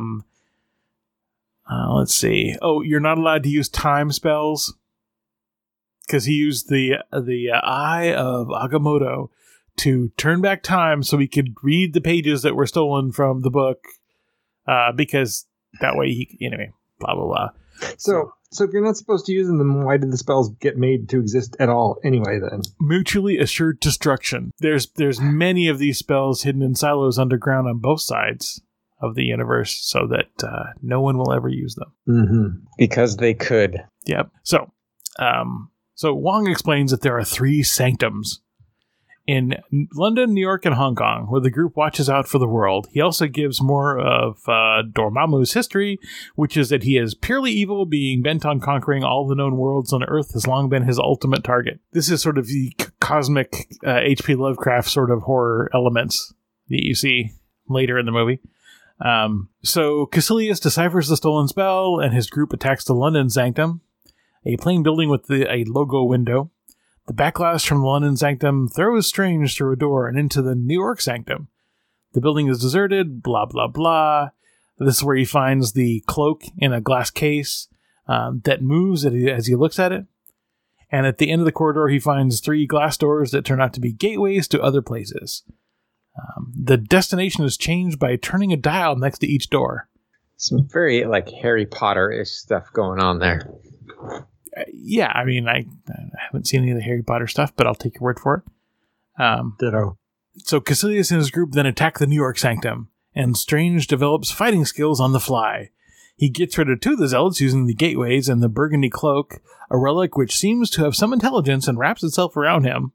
[SPEAKER 3] Let's see. Oh, you're not allowed to use time spells because he used the Eye of Agamotto to turn back time so he could read the pages that were stolen from the book. Because that way anyway, blah blah blah.
[SPEAKER 4] So if you're not supposed to use them, then why did the spells get made to exist at all anyway then?
[SPEAKER 3] Mutually assured destruction. There's many of these spells hidden in silos underground on both sides of the universe so that no one will ever use them.
[SPEAKER 4] Mm-hmm.
[SPEAKER 5] Because they could.
[SPEAKER 3] Yep. So Wong explains that there are 3 sanctums in London, New York, and Hong Kong, where the group watches out for the world. He also gives more of Dormammu's history, which is that he is purely evil, being bent on conquering all the known worlds on Earth has long been his ultimate target. This is sort of the cosmic H.P. Lovecraft sort of horror elements that you see later in the movie. So Caecilius deciphers the stolen spell, and his group attacks the London Sanctum, a plain building with a logo window. The backlash from the London Sanctum throws Strange through a door and into the New York Sanctum. The building is deserted, blah, blah, blah. This is where he finds the cloak in a glass case that moves as he looks at it. And at the end of the corridor, he finds 3 glass doors that turn out to be gateways to other places. The destination is changed by turning a dial next to each door.
[SPEAKER 5] Some very Harry Potter-ish stuff going on there.
[SPEAKER 3] Yeah, I mean, I haven't seen any of the Harry Potter stuff, but I'll take your word for it.
[SPEAKER 4] Ditto.
[SPEAKER 3] So Caecilius and his group then attack the New York Sanctum, and Strange develops fighting skills on the fly. He gets rid of 2 of the zealots using the gateways and the burgundy cloak, a relic which seems to have some intelligence and wraps itself around him.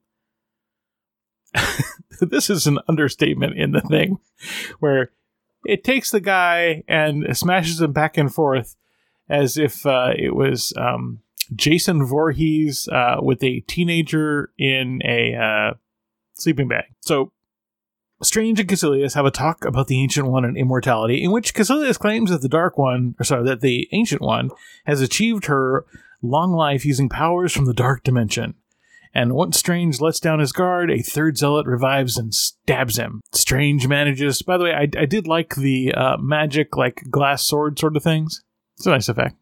[SPEAKER 3] This is an understatement in the thing, where it takes the guy and smashes him back and forth as if it was... Jason Voorhees with a teenager in a sleeping bag. So, Strange and Caecilius have a talk about the Ancient One and immortality, in which Caecilius claims that that the Ancient One has achieved her long life using powers from the Dark Dimension. And once Strange lets down his guard, a 3rd zealot revives and stabs him. Strange manages... By the way, I did like the magic, glass sword sort of things. It's a nice effect.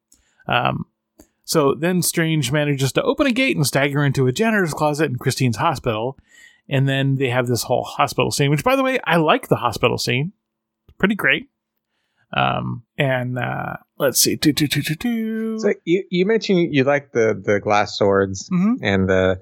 [SPEAKER 3] So then Strange manages to open a gate and stagger into a janitor's closet in Christine's hospital. And then they have this whole hospital scene, which, by the way, I like the hospital scene. Pretty great. Let's see.
[SPEAKER 5] So you mentioned you like the glass swords and the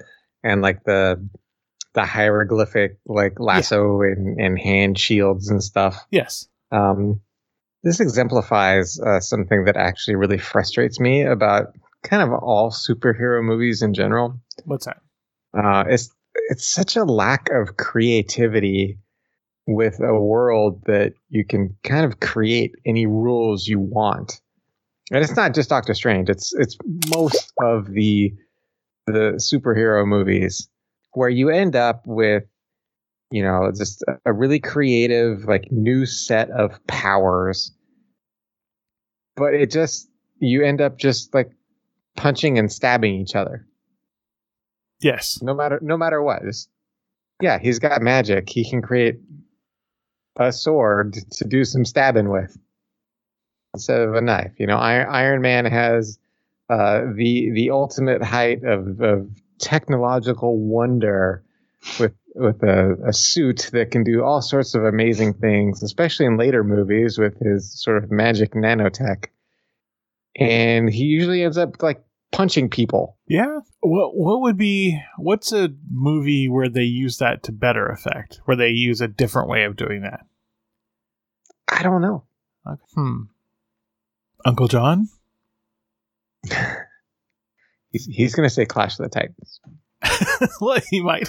[SPEAKER 5] hieroglyphic lasso and hand shields and stuff.
[SPEAKER 3] Yes.
[SPEAKER 5] This exemplifies something that actually really frustrates me about kind of all superhero movies in general.
[SPEAKER 3] What's that?
[SPEAKER 5] It's such a lack of creativity with a world that you can kind of create any rules you want. And it's not just Doctor Strange. It's most of the superhero movies where you end up with, just a really creative, new set of powers. But you end up just punching and stabbing each other.
[SPEAKER 3] Yes.
[SPEAKER 5] No matter what. He's got magic. He can create a sword to do some stabbing with instead of a knife. Iron Man has the ultimate height of technological wonder with a suit that can do all sorts of amazing things, especially in later movies with his sort of magic nanotech. And he usually ends up punching people.
[SPEAKER 3] Yeah. What's a movie where they use that to better effect, where they use a different way of doing that?
[SPEAKER 5] I don't know.
[SPEAKER 3] Okay. Uncle John?
[SPEAKER 5] He's going to say Clash of the Titans.
[SPEAKER 3] Well, he might.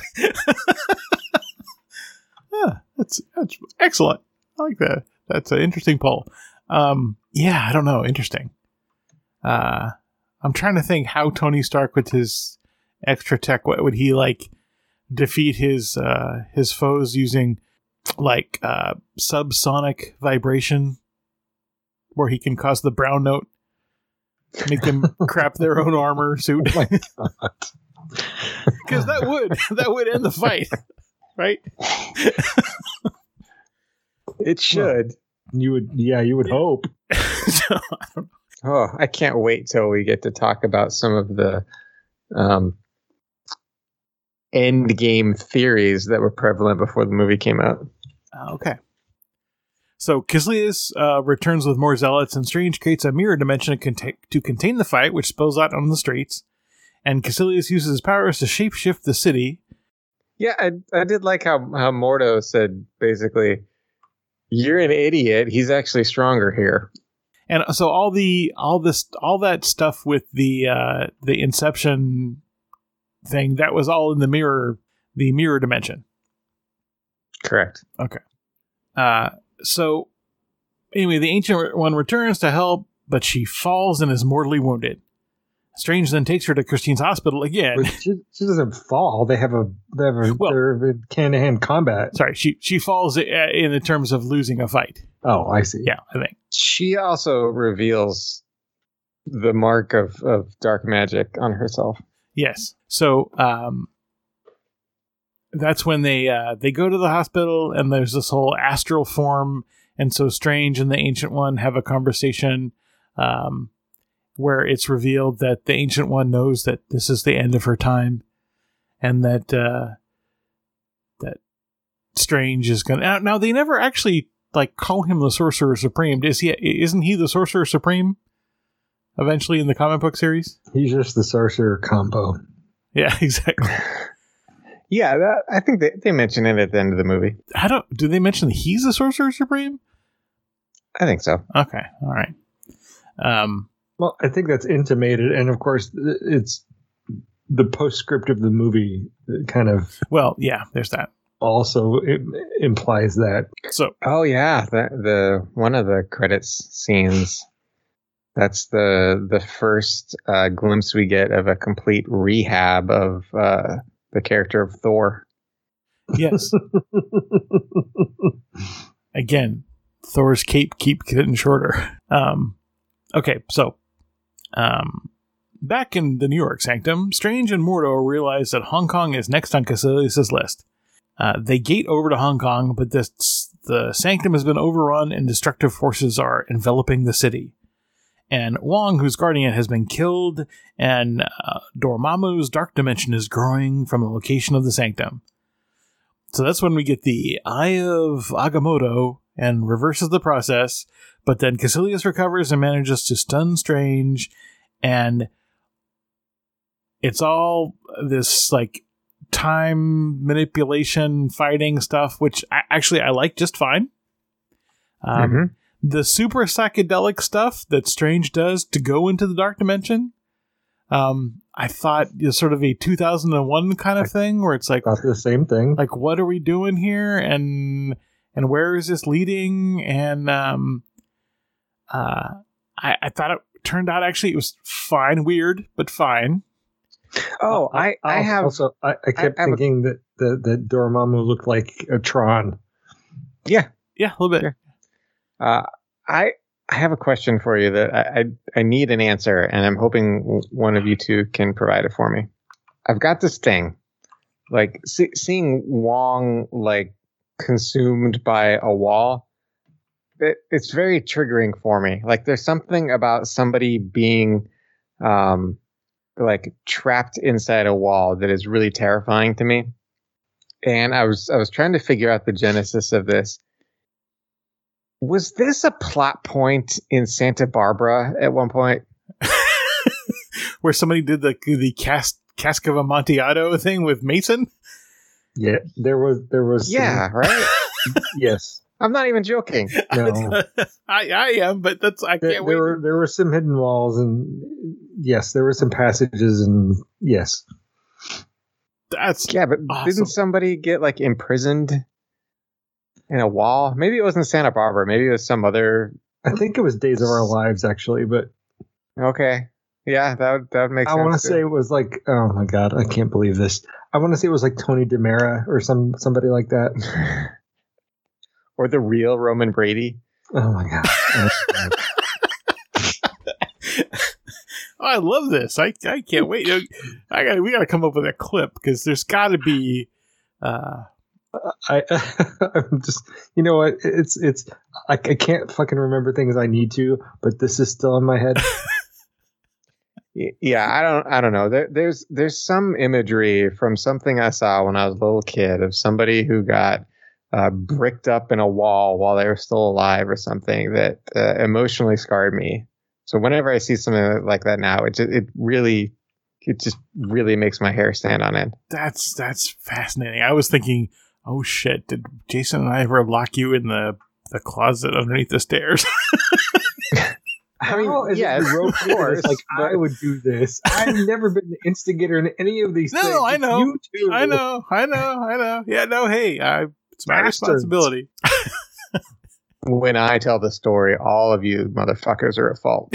[SPEAKER 3] That's excellent. I like that. That's an interesting poll. I don't know. Interesting. I'm trying to think how Tony Stark with his extra tech, what would he defeat his foes using like subsonic vibration, where he can cause the brown note, make them crap their own armor suit. Because that would end the fight, right?
[SPEAKER 5] It should.
[SPEAKER 4] You would hope.
[SPEAKER 3] So,
[SPEAKER 5] Oh, I can't wait till we get to talk about some of the end game theories that were prevalent before the movie came out.
[SPEAKER 3] okay. So Caecilius returns with more zealots, and Strange creates a mirror dimension to contain the fight, which spills out on the streets. And Caecilius uses his powers to shapeshift the city.
[SPEAKER 5] Yeah, I did like how Mordo said, basically, you're an idiot. He's actually stronger here.
[SPEAKER 3] And so all that stuff with the Inception thing, that was all in the mirror dimension.
[SPEAKER 5] Correct.
[SPEAKER 3] Okay. So anyway, the Ancient One returns to help, but she falls and is mortally wounded. Strange then takes her to Christine's hospital again.
[SPEAKER 4] But she doesn't fall. They're in hand-to-hand combat.
[SPEAKER 3] Sorry, she falls in the terms of losing a fight.
[SPEAKER 4] Oh, I see.
[SPEAKER 3] Yeah, I think.
[SPEAKER 5] She also reveals the mark of dark magic on herself.
[SPEAKER 3] Yes. So that's when they go to the hospital, and there's this whole astral form, and so Strange and the Ancient One have a conversation where it's revealed that the Ancient One knows that this is the end of her time, and that that Strange is gonna. Now they never actually call him the Sorcerer Supreme. Isn't he the Sorcerer Supreme? Eventually, in the comic book series,
[SPEAKER 4] he's just the sorcerer combo.
[SPEAKER 3] Yeah, exactly.
[SPEAKER 5] Yeah, I think they mention it at the end of the movie.
[SPEAKER 3] Do they mention that he's the Sorcerer Supreme?
[SPEAKER 5] I think so.
[SPEAKER 3] Okay, all right.
[SPEAKER 4] Well, I think that's intimated, and of course, it's the postscript of the movie kind of.
[SPEAKER 3] Well, yeah, there's that.
[SPEAKER 4] Also, it implies that.
[SPEAKER 3] So,
[SPEAKER 5] oh yeah, the one of the credits scenes. That's the first glimpse we get of a complete rehab of the character of Thor.
[SPEAKER 3] Yes. Again, Thor's cape keeps getting shorter. Okay, so back in the New York Sanctum, Strange and Mordo realize that Hong Kong is next on Caecilius' list. They gate over to Hong Kong, but the Sanctum has been overrun and destructive forces are enveloping the city. And Wong, whose guardian, has been killed, and Dormammu's dark dimension is growing from the location of the Sanctum. So that's when we get the Eye of Agamotto and reverses the process, but then Caecilius recovers and manages to stun Strange, and it's all this time manipulation fighting stuff, which I like just fine. The super psychedelic stuff that Strange does to go into the dark dimension, I thought is sort of a 2001 kind of thing, where it's
[SPEAKER 4] Not the same thing.
[SPEAKER 3] what are we doing here, and where is this leading? And I thought it turned out actually it was fine, weird, but fine.
[SPEAKER 5] Oh, I
[SPEAKER 4] kept thinking that Dormammu looked like a Tron.
[SPEAKER 5] Yeah,
[SPEAKER 3] a little bit.
[SPEAKER 5] Sure. I have a question for you that I need an answer, and I'm hoping one of you two can provide it for me. I've got this thing, seeing Wong consumed by a wall. It's very triggering for me. There's something about somebody being trapped inside a wall that is really terrifying to me. And I was trying to figure out the genesis of this. Was this a plot point in Santa Barbara at one point?
[SPEAKER 3] Where somebody did the Cask of Amontillado thing with Mason?
[SPEAKER 4] Yeah, there was.
[SPEAKER 5] Yeah, right?
[SPEAKER 4] Yes.
[SPEAKER 5] I'm not even joking.
[SPEAKER 4] No.
[SPEAKER 3] I am, but I can't wait.
[SPEAKER 4] There were some hidden walls, and yes, there were some passages, and yes.
[SPEAKER 3] That's
[SPEAKER 5] but
[SPEAKER 3] awesome.
[SPEAKER 5] Didn't somebody get imprisoned in a wall? Maybe it wasn't Santa Barbara. Maybe it was some other.
[SPEAKER 4] I think it was Days of Our Lives, actually, but
[SPEAKER 5] okay, yeah, that would make sense.
[SPEAKER 4] I want to say it was oh my god, I can't believe this. I want to say it was Tony DiMera or somebody like that.
[SPEAKER 5] or the real Roman Brady.
[SPEAKER 4] Oh my god!
[SPEAKER 3] Oh, I love this. I can't wait. We got to come up with a clip because there's got to be.
[SPEAKER 4] I'm just, you know what? It's I can't fucking remember things I need to, but this is still in my head.
[SPEAKER 5] Yeah, I don't know. There's some imagery from something I saw when I was a little kid of somebody who got bricked up in a wall while they were still alive or something that emotionally scarred me. So whenever I see something like that now, it just really makes my hair stand on end.
[SPEAKER 3] That's fascinating. I was thinking, oh shit, did Jason and I ever lock you in the closet underneath the stairs?
[SPEAKER 5] I mean,
[SPEAKER 4] yeah,
[SPEAKER 5] of course.
[SPEAKER 4] Like, I would do this. I've never been the instigator in any of these things.
[SPEAKER 3] No, I know.
[SPEAKER 4] You too.
[SPEAKER 3] I know. Yeah, no, hey, it's my responsibility.
[SPEAKER 5] When I tell the story, all of you motherfuckers are at fault.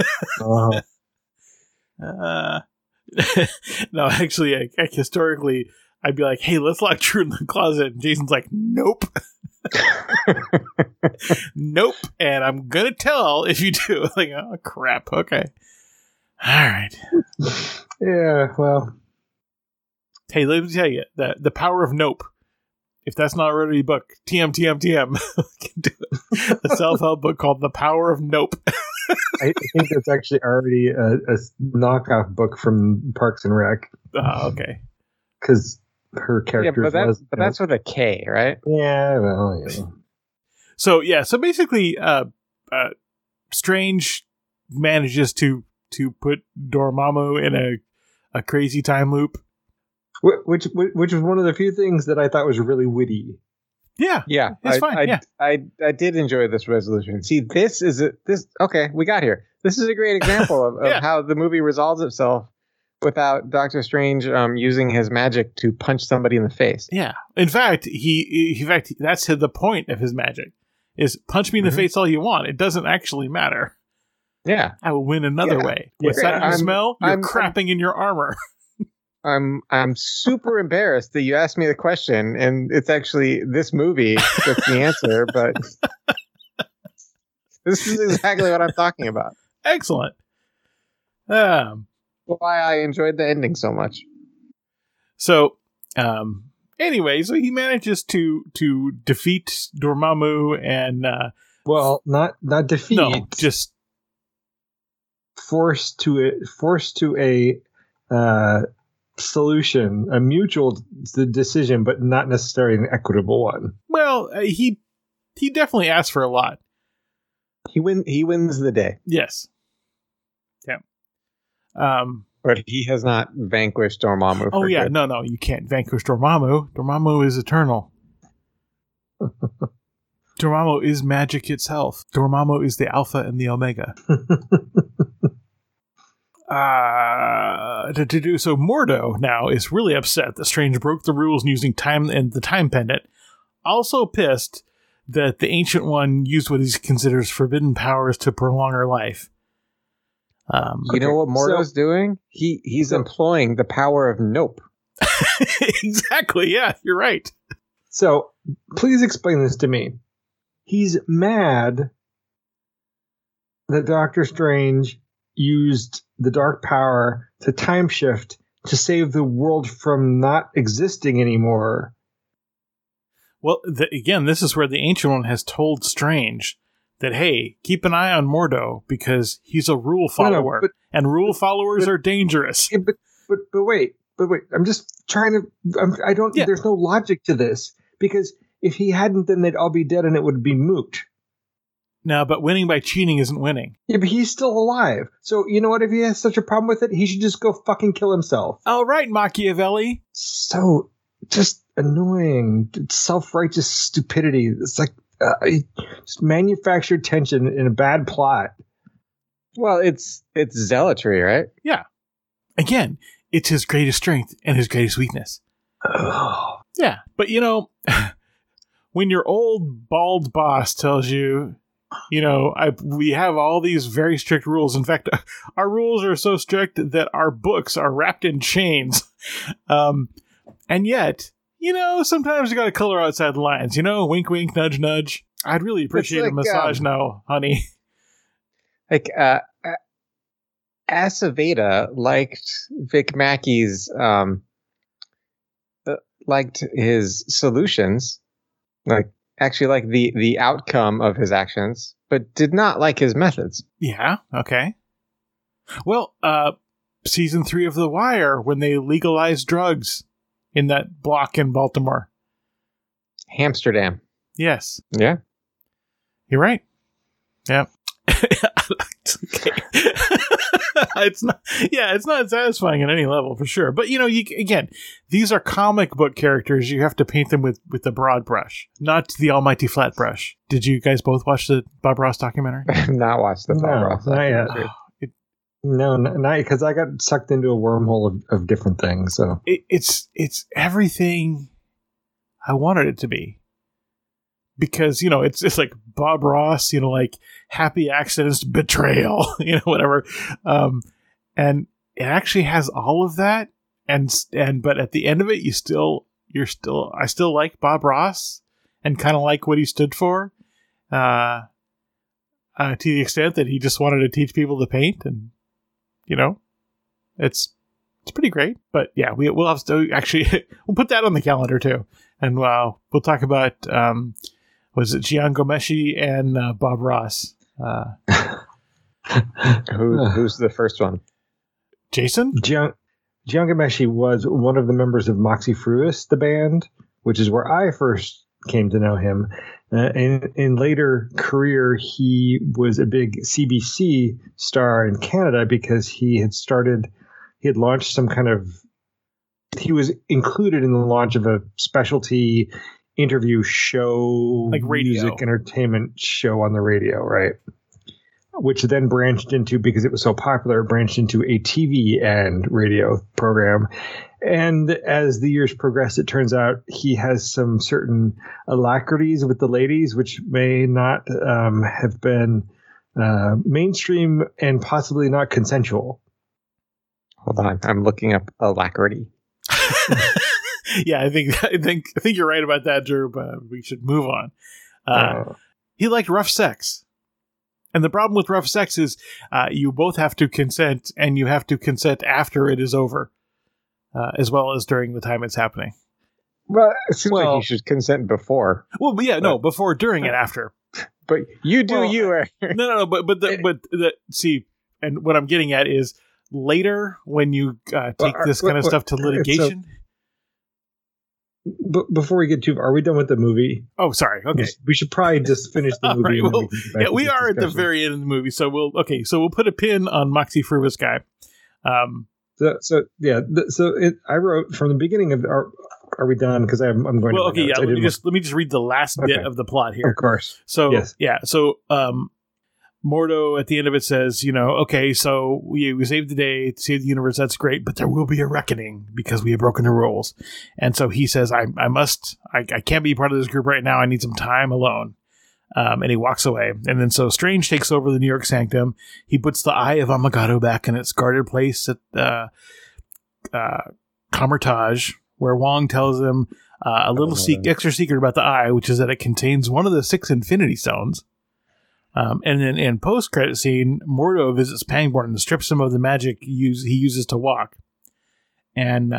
[SPEAKER 3] No, actually, historically, I'd be like, hey, let's lock Drew in the closet. And Jason's like, nope. Nope. And I'm going to tell if you do. Like, oh, crap. Okay. All right.
[SPEAKER 4] Yeah, well.
[SPEAKER 3] Hey, let me tell you, the power of nope. If that's not already a book, TM. Can do it. A self-help book called The Power of Nope.
[SPEAKER 4] I think that's actually already a knockoff book from Parks and Rec.
[SPEAKER 3] Okay.
[SPEAKER 4] Because her character
[SPEAKER 5] but that's with a K, right?
[SPEAKER 4] Yeah, well, yeah.
[SPEAKER 3] So basically, Strange manages to put Dormammu in a crazy time loop.
[SPEAKER 4] Which was one of the few things that I thought was really witty.
[SPEAKER 5] Yeah,
[SPEAKER 3] it's fine.
[SPEAKER 5] I did enjoy this resolution. See, okay, we got here. This is a great example of how the movie resolves itself without Doctor Strange using his magic to punch somebody in the face.
[SPEAKER 3] Yeah, in fact, that's the point of his magic is punch me in the face all you want. It doesn't actually matter.
[SPEAKER 5] Yeah,
[SPEAKER 3] I will win another way. What's that you smell? You're crapping in your armor.
[SPEAKER 5] I'm super embarrassed that you asked me the question, and it's actually this movie that's the answer, but this is exactly what I'm talking about.
[SPEAKER 3] Excellent.
[SPEAKER 5] Why I enjoyed the ending so much.
[SPEAKER 3] So, anyway, so he manages to defeat Dormammu and
[SPEAKER 4] not defeat.
[SPEAKER 3] No, just
[SPEAKER 4] forced to a solution, a mutual decision, but not necessarily an equitable one.
[SPEAKER 3] Well, he definitely asked for a lot.
[SPEAKER 5] He wins the day.
[SPEAKER 3] Yes. Yeah.
[SPEAKER 5] But he has not vanquished Dormammu.
[SPEAKER 3] Oh yeah, good. No, you can't vanquish Dormammu. Dormammu is eternal. Dormammu is magic itself. Dormammu is the Alpha and the Omega. So Mordo now is really upset that Strange broke the rules using time and the time pendant. Also pissed that the Ancient One used what he considers forbidden powers to prolong her life.
[SPEAKER 5] You know what Mordo's doing? He's employing the power of nope.
[SPEAKER 3] Exactly. Yeah, you're right.
[SPEAKER 4] So please explain this to me. He's mad that Doctor Strange used the dark power to time shift to save the world from not existing anymore.
[SPEAKER 3] Well, again, this is where the Ancient One has told Strange that, hey, keep an eye on Mordo because he's a rule follower, and rule followers are dangerous.
[SPEAKER 4] Yeah, but wait. I'm just trying to. I don't. Yeah. There's no logic to this because if he hadn't, then they'd all be dead and it would be moot.
[SPEAKER 3] No, but winning by cheating isn't winning.
[SPEAKER 4] Yeah, but he's still alive. So, you know what? If he has such a problem with it, he should just go fucking kill himself.
[SPEAKER 3] All right, Machiavelli.
[SPEAKER 4] So, just annoying, self-righteous stupidity. It's like just manufactured tension in a bad plot.
[SPEAKER 5] Well, it's zealotry, right?
[SPEAKER 3] Yeah. Again, it's his greatest strength and his greatest weakness.
[SPEAKER 4] Oh.
[SPEAKER 3] Yeah, but when your old bald boss tells you, we have all these very strict rules. In fact, our rules are so strict that our books are wrapped in chains. And yet, sometimes you got to color outside the lines. Wink, wink, nudge, nudge. I'd really appreciate a massage now, honey.
[SPEAKER 5] Like, Aceveda liked Vic Mackey's, liked his solutions, actually like the outcome of his actions, but did not like his methods.
[SPEAKER 3] Yeah, okay. Well, season 3 of The Wire, when they legalized drugs in that block in Baltimore.
[SPEAKER 5] Amsterdam.
[SPEAKER 3] Yes.
[SPEAKER 5] Yeah.
[SPEAKER 3] You're right. Yeah. Okay. It's not satisfying at any level for sure. But again, these are comic book characters. You have to paint them with the broad brush, not the almighty flat brush. Did you guys both watch the Bob Ross documentary?
[SPEAKER 5] I have not watched the Bob Ross documentary.
[SPEAKER 4] No, not because I got sucked into a wormhole of different things. So
[SPEAKER 3] it's everything I wanted it to be. Because, it's like Bob Ross, like happy accidents, betrayal, whatever. And it actually has all of that. But at the end of it, I still like Bob Ross and kind of like what he stood for. To the extent that he just wanted to teach people to paint. And, it's pretty great. But yeah, we'll have to actually, we'll put that on the calendar too. And we'll talk about, was it Gian Gomeshi and Bob Ross?
[SPEAKER 5] Who's the first one?
[SPEAKER 3] Jason?
[SPEAKER 4] Gian Gomeshi was one of the members of Moxie Fruis, the band, which is where I first came to know him. In later career, he was a big CBC star in Canada because he had launched some kind of, he was included in the launch of a specialty interview show,
[SPEAKER 3] like radio,
[SPEAKER 4] music entertainment show on the radio, right? Which then branched into, because it was so popular, branched into a TV and radio program. And as the years progressed, it turns out he has some certain alacrities with the ladies, which may not have been mainstream and possibly not consensual.
[SPEAKER 5] Hold on, I'm looking up alacrity.
[SPEAKER 3] Yeah, I think you're right about that, Drew. But we should move on. He liked rough sex, and the problem with rough sex is you both have to consent, and you have to consent after it is over, as well as during the time it's happening.
[SPEAKER 5] Well, it seems like you should consent before.
[SPEAKER 3] Well, but before, during, and after.
[SPEAKER 5] But you do you.
[SPEAKER 3] No. But see, and what I'm getting at is later when you take this kind of stuff to litigation.
[SPEAKER 4] Before we get are we done with the movie?
[SPEAKER 3] Oh, sorry. Okay.
[SPEAKER 4] We should probably just finish the movie.
[SPEAKER 3] Right, we are at the very end of the movie. So we'll put a pin on Moxie Fruis guy.
[SPEAKER 4] I wrote from the beginning of are we done? Because I'm going
[SPEAKER 3] to. Okay, yeah. Let me just read the last bit of the plot here.
[SPEAKER 4] Of course.
[SPEAKER 3] So,
[SPEAKER 4] yes.
[SPEAKER 3] Yeah. So, Mordo at the end of it says, okay, so we saved the day to save the universe. That's great, but there will be a reckoning because we have broken the rules. And so he says, I can't be part of this group right now. I need some time alone. And he walks away. And then so Strange takes over the New York Sanctum. He puts the Eye of Ammagado back in its guarded place at Camartage, where Wong tells him a little extra secret about the Eye, which is that it contains one of the 6 Infinity Stones. And then in post-credit scene, Mordo visits Pangborn and strips him of the magic he uses to walk. And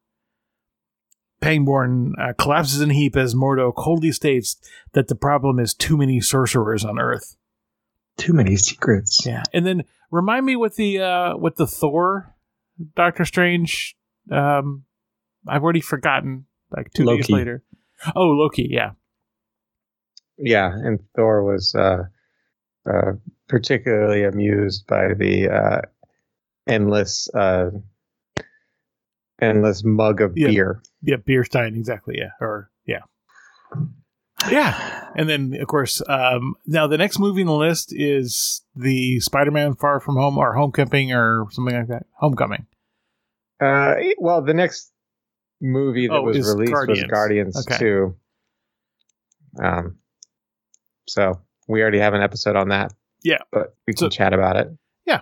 [SPEAKER 3] Pangborn collapses in a heap as Mordo coldly states that the problem is too many sorcerers on Earth.
[SPEAKER 4] Too many secrets.
[SPEAKER 3] Yeah. And then remind me what the Thor Doctor Strange, I've already forgotten, like 2 days later. Oh, Loki, yeah.
[SPEAKER 5] Yeah, and Thor was particularly amused by the endless mug of beer.
[SPEAKER 3] Yeah, beer stein, exactly. Yeah, yeah. And then, of course, now the next movie on the list is the Spider-Man Far From Home or Homecoming or something like that. Homecoming.
[SPEAKER 5] Well, the next movie that was released was Guardians 2. So we already have an episode on that.
[SPEAKER 3] Yeah,
[SPEAKER 5] but we can chat about it.
[SPEAKER 3] Yeah,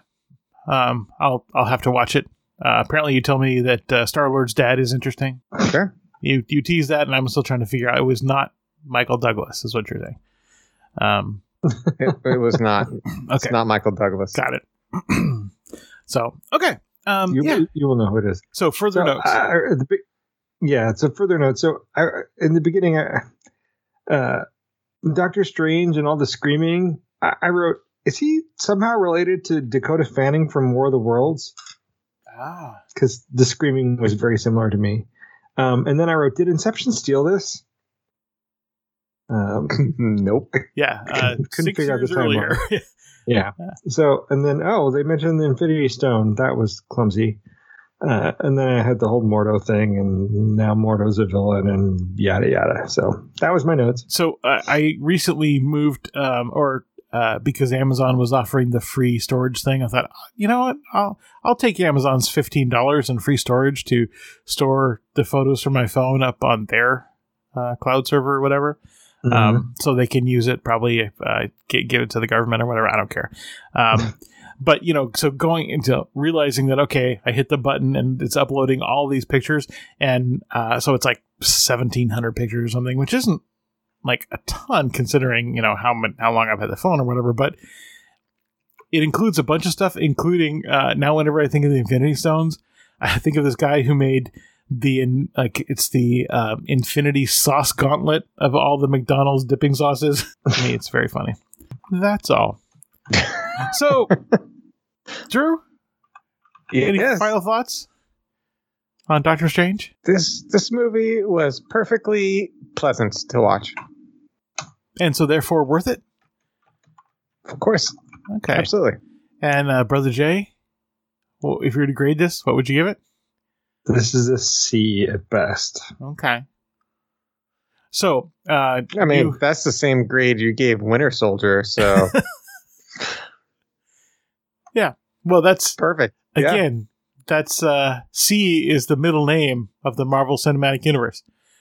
[SPEAKER 3] I'll have to watch it. Apparently, you told me that Star-Lord's dad is interesting.
[SPEAKER 5] Sure.
[SPEAKER 3] You teased that, and I'm still trying to figure out. It was not Michael Douglas, is what you're saying.
[SPEAKER 5] It was not.
[SPEAKER 3] Okay.
[SPEAKER 5] It's not Michael Douglas.
[SPEAKER 3] Got it. So, okay.
[SPEAKER 4] You will know who it is.
[SPEAKER 3] So, further notes.
[SPEAKER 4] So further notes. So, in the beginning, Doctor Strange and all the screaming, I wrote, is he somehow related to Dakota Fanning from War of the Worlds? Because the screaming was very similar to me. And then I wrote, did Inception steal this?
[SPEAKER 5] Nope.
[SPEAKER 3] Yeah.
[SPEAKER 4] Couldn't
[SPEAKER 3] 6
[SPEAKER 4] figure out
[SPEAKER 3] years
[SPEAKER 4] the timeline.
[SPEAKER 3] earlier.
[SPEAKER 4] Yeah. So, and then, they mentioned the Infinity Stone. That was clumsy. And then I had the whole Mordo thing, and now Mordo's a villain, and yada, yada. So that was my notes.
[SPEAKER 3] So I recently moved, because Amazon was offering the free storage thing, I thought, you know what? I'll take Amazon's $15 in free storage to store the photos from my phone up on their cloud server or whatever. So they can use it, probably give it to the government or whatever. I don't care. But, so going into realizing that, okay, I hit the button and it's uploading all these pictures. And so it's like 1,700 pictures or something, which isn't like a ton considering, how long I've had the phone or whatever. But it includes a bunch of stuff, including now whenever I think of the Infinity Stones, I think of this guy who made the Infinity Sauce Gauntlet of all the McDonald's dipping sauces. To me, it's very funny. That's all. So, Drew, any final thoughts on Doctor Strange?
[SPEAKER 5] This movie was perfectly pleasant to watch,
[SPEAKER 3] and so therefore worth it.
[SPEAKER 5] Of course,
[SPEAKER 3] okay,
[SPEAKER 5] absolutely.
[SPEAKER 3] And Brother Jay, well, if you were to grade this, what would you give it?
[SPEAKER 4] This is a C at best.
[SPEAKER 3] Okay. So,
[SPEAKER 5] that's the same grade you gave Winter Soldier, so.
[SPEAKER 3] Yeah. Well, that's
[SPEAKER 5] perfect.
[SPEAKER 3] Again, that's C is the middle name of the Marvel Cinematic Universe.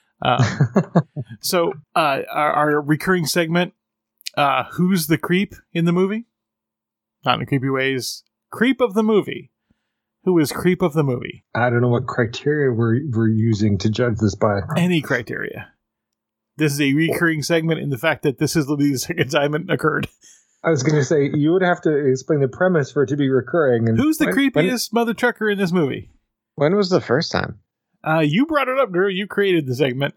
[SPEAKER 3] So, our recurring segment, who's the creep in the movie? Not in creepy ways. Creep of the movie. Who is creep of the movie?
[SPEAKER 4] I don't know what criteria we're using to judge this by.
[SPEAKER 3] Any criteria. This is a recurring segment in the fact that this is the second time it occurred.
[SPEAKER 4] I was going to say, you would have to explain the premise for it to be recurring. And
[SPEAKER 3] who's the creepiest mother trucker in this movie?
[SPEAKER 5] When was the first time?
[SPEAKER 3] You brought it up, Drew. You created the segment.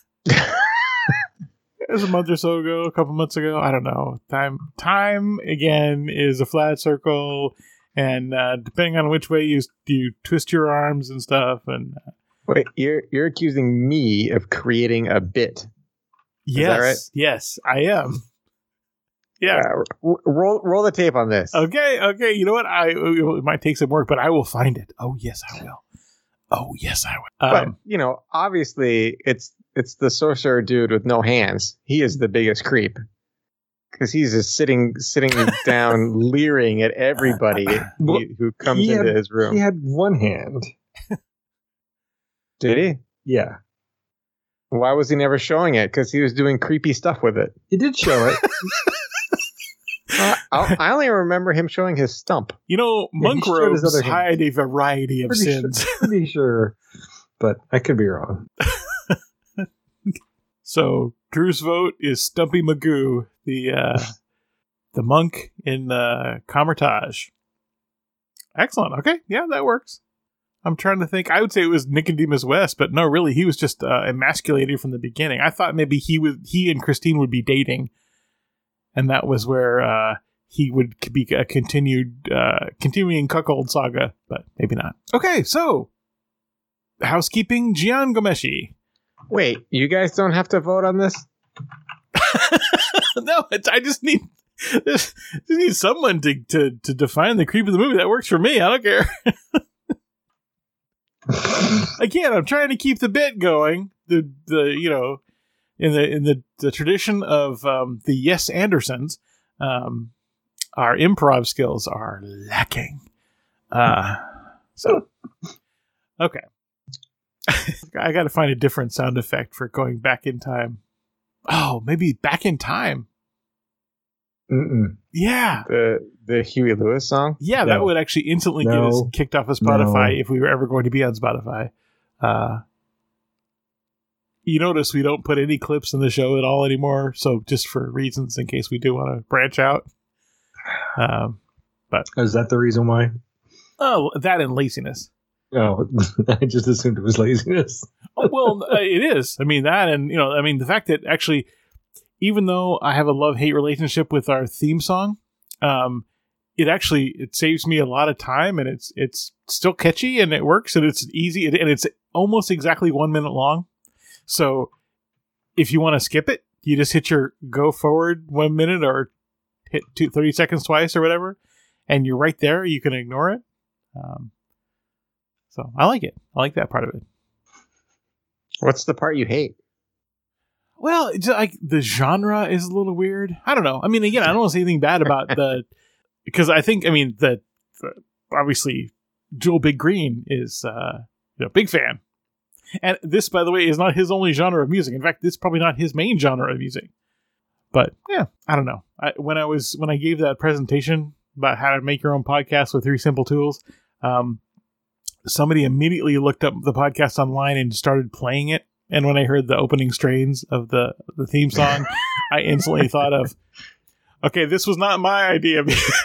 [SPEAKER 3] It was a month or so ago, a couple months ago. I don't know. Time again is a flat circle, and depending on which way you twist your arms and stuff. And
[SPEAKER 5] wait, you're accusing me of creating a bit?
[SPEAKER 3] Yes,
[SPEAKER 5] is that right?
[SPEAKER 3] Yes, I am. Yeah,
[SPEAKER 5] roll the tape on this.
[SPEAKER 3] Okay. You know what? It might take some work, but I will find it. Oh yes, I will.
[SPEAKER 5] But obviously, it's the sorcerer dude with no hands. He is the biggest creep because he's just sitting down, leering at everybody who comes into his room.
[SPEAKER 4] He had one hand.
[SPEAKER 5] Did he?
[SPEAKER 4] Yeah.
[SPEAKER 5] Why was he never showing it? Because he was doing creepy stuff with it.
[SPEAKER 4] He did show it.
[SPEAKER 5] I only remember him showing his stump.
[SPEAKER 3] Monk robes hide a variety of sins.
[SPEAKER 4] Pretty sure, but I could be wrong.
[SPEAKER 3] So Drew's vote is Stumpy Magoo, the monk in Kamar-Taj. Excellent. Okay, yeah, that works. I'm trying to think. I would say it was Nicodemus West, but no, really, he was just emasculated from the beginning. I thought maybe he and Christine would be dating, and that was where he would be a continuing cuckold saga, but maybe not. Okay, so housekeeping, Gian Gomeshi.
[SPEAKER 5] Wait, you guys don't have to vote on this?
[SPEAKER 3] No, I just need someone to define the creep of the movie. That works for me. I don't care. Again, I'm trying to keep the bit going. In the tradition of the Yes Andersons, our improv skills are lacking. So okay. I got to find a different sound effect for going back in time. Oh, maybe back in time. Yeah.
[SPEAKER 5] The Huey Lewis song?
[SPEAKER 3] Yeah, that would actually instantly get us kicked off of Spotify if we were ever going to be on Spotify. You notice we don't put any clips in the show at all anymore, so just for reasons in case we do want to branch out. But
[SPEAKER 4] is that the reason why?
[SPEAKER 3] Oh, that and laziness.
[SPEAKER 4] Oh, I just assumed it was laziness.
[SPEAKER 3] Oh, well, it is. I mean, that and, the fact that actually, even though I have a love-hate relationship with our theme song, it saves me a lot of time, and it's still catchy, and it works, and it's easy, and it's almost exactly 1 minute long. So if you want to skip it, you just hit your go forward 1 minute or hit 30 seconds twice or whatever, and you're right there. You can ignore it. So I like it. I like that part of it.
[SPEAKER 5] What's the part you hate?
[SPEAKER 3] Well, the genre is a little weird. I don't know. I mean, again, I don't want to say anything bad about because I think, the obviously Joel Big Green is big fan. And this, by the way, is not his only genre of music. In fact, this is probably not his main genre of music. But yeah, I don't know. When I gave that presentation about how to make your own podcast with 3 simple tools, somebody immediately looked up the podcast online and started playing it. And when I heard the opening strains of the theme song, I instantly thought of, okay, this was not my idea.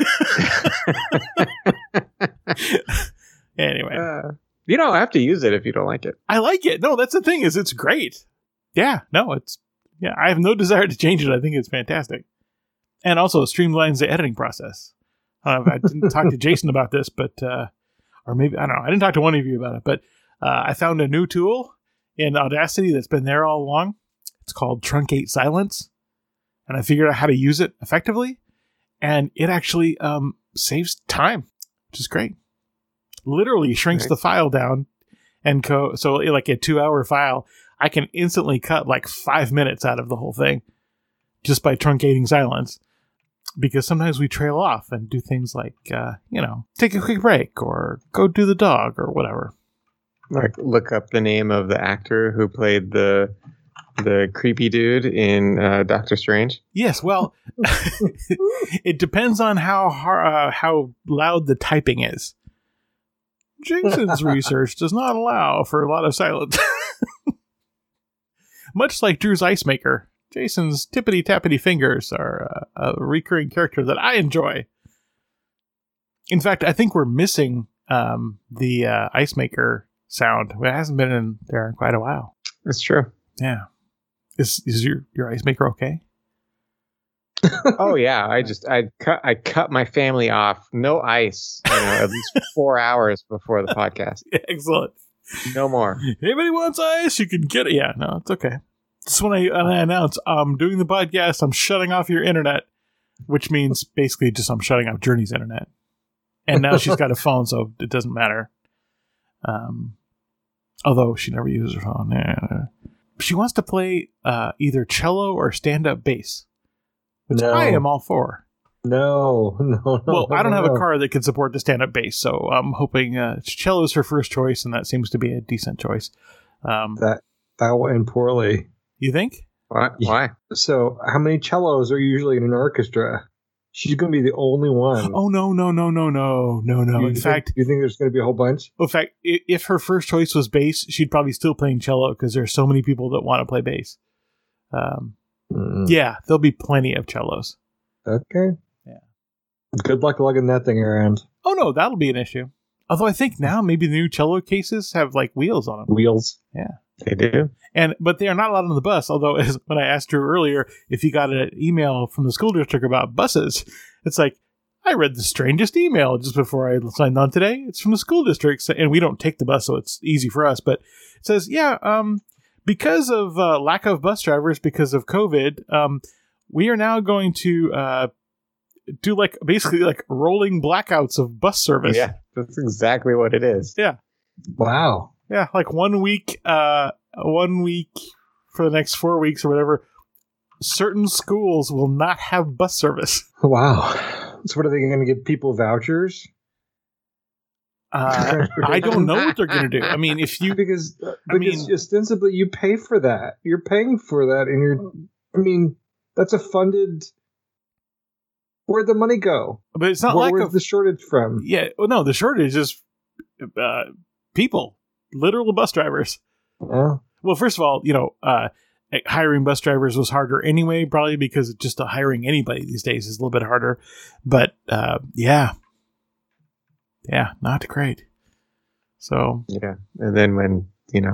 [SPEAKER 3] Anyway.
[SPEAKER 5] You don't have to use it if you don't like it.
[SPEAKER 3] I like it. No, that's the thing, is it's great. Yeah, no, I have no desire to change it. I think it's fantastic. And also it streamlines the editing process. I didn't talk to Jason about this, but, or maybe, I don't know. I didn't talk to one of you about it, but I found a new tool in Audacity that's been there all along. It's called Truncate Silence. And I figured out how to use it effectively. And it actually saves time, which is great. Literally shrinks the file down. And so like a 2-hour file, I can instantly cut like 5 minutes out of the whole thing just by truncating silence. Because sometimes we trail off and do things like, take a quick break or go do the dog or whatever.
[SPEAKER 5] Like look up the name of the actor who played the creepy dude in Doctor Strange.
[SPEAKER 3] Yes, well, it depends on how loud the typing is. Jason's research does not allow for a lot of silence. Much like Drew's Ice Maker, Jason's tippity-tappity fingers are a recurring character that I enjoy. In fact, I think we're missing the Ice Maker sound. It hasn't been in there in quite a while.
[SPEAKER 5] That's true.
[SPEAKER 3] Yeah. Is your Ice Maker okay?
[SPEAKER 5] Oh yeah, I cut my family off. No ice, at least 4 hours before the podcast.
[SPEAKER 3] Excellent.
[SPEAKER 5] No more.
[SPEAKER 3] Anybody wants ice? You can get it. Yeah, no, it's okay. Just when I announce I'm doing the podcast, I'm shutting off your internet, which means basically just I'm shutting off Journey's internet. And now she's got a phone, so it doesn't matter. Although she never uses her phone. Yeah. She wants to play either cello or stand-up bass, which I am all for.
[SPEAKER 4] No.
[SPEAKER 3] Well, I don't have a car that can support the stand-up bass, so I'm hoping cello is her first choice, and that seems to be a decent choice.
[SPEAKER 4] That will end poorly.
[SPEAKER 3] You think?
[SPEAKER 5] Why?
[SPEAKER 4] So, how many cellos are usually in an orchestra? She's going to be the only one.
[SPEAKER 3] Oh, no. In fact...
[SPEAKER 4] You think there's going to be a whole bunch?
[SPEAKER 3] In fact, if her first choice was bass, she'd probably still playing cello because there's so many people that want to play bass. Yeah, there'll be plenty of cellos.
[SPEAKER 4] Okay.
[SPEAKER 3] Yeah.
[SPEAKER 4] Good luck lugging that thing around.
[SPEAKER 3] Oh, no, that'll be an issue. Although I think now maybe the new cello cases have like wheels on them.
[SPEAKER 4] Wheels.
[SPEAKER 3] Yeah.
[SPEAKER 5] They do.
[SPEAKER 3] But they are not allowed on the bus, although when I asked Drew earlier if he got an email from the school district about buses, it's like, I read the strangest email just before I signed on today. It's from the school district, and we don't take the bus, so it's easy for us. But it says, because of lack of bus drivers because of COVID, we are now going to do basically rolling blackouts of bus service.
[SPEAKER 5] Yeah, that's exactly what it is.
[SPEAKER 3] Yeah.
[SPEAKER 4] Wow.
[SPEAKER 3] Yeah, 1 week, 1 week for the next 4 weeks or whatever, certain schools will not have bus service.
[SPEAKER 4] Wow. So what are they going to give people vouchers?
[SPEAKER 3] I don't know what they're going to do. I mean,
[SPEAKER 4] because ostensibly you pay for that. You're paying for that, and that's a funded. Where'd the money go?
[SPEAKER 3] But it's not
[SPEAKER 4] where's the shortage from?
[SPEAKER 3] Yeah, well, no, the shortage is people. Literal bus drivers.
[SPEAKER 4] Yeah.
[SPEAKER 3] Well, first of all, hiring bus drivers was harder anyway, probably because just hiring anybody these days is a little bit harder. But yeah, not great. So
[SPEAKER 5] yeah, and then when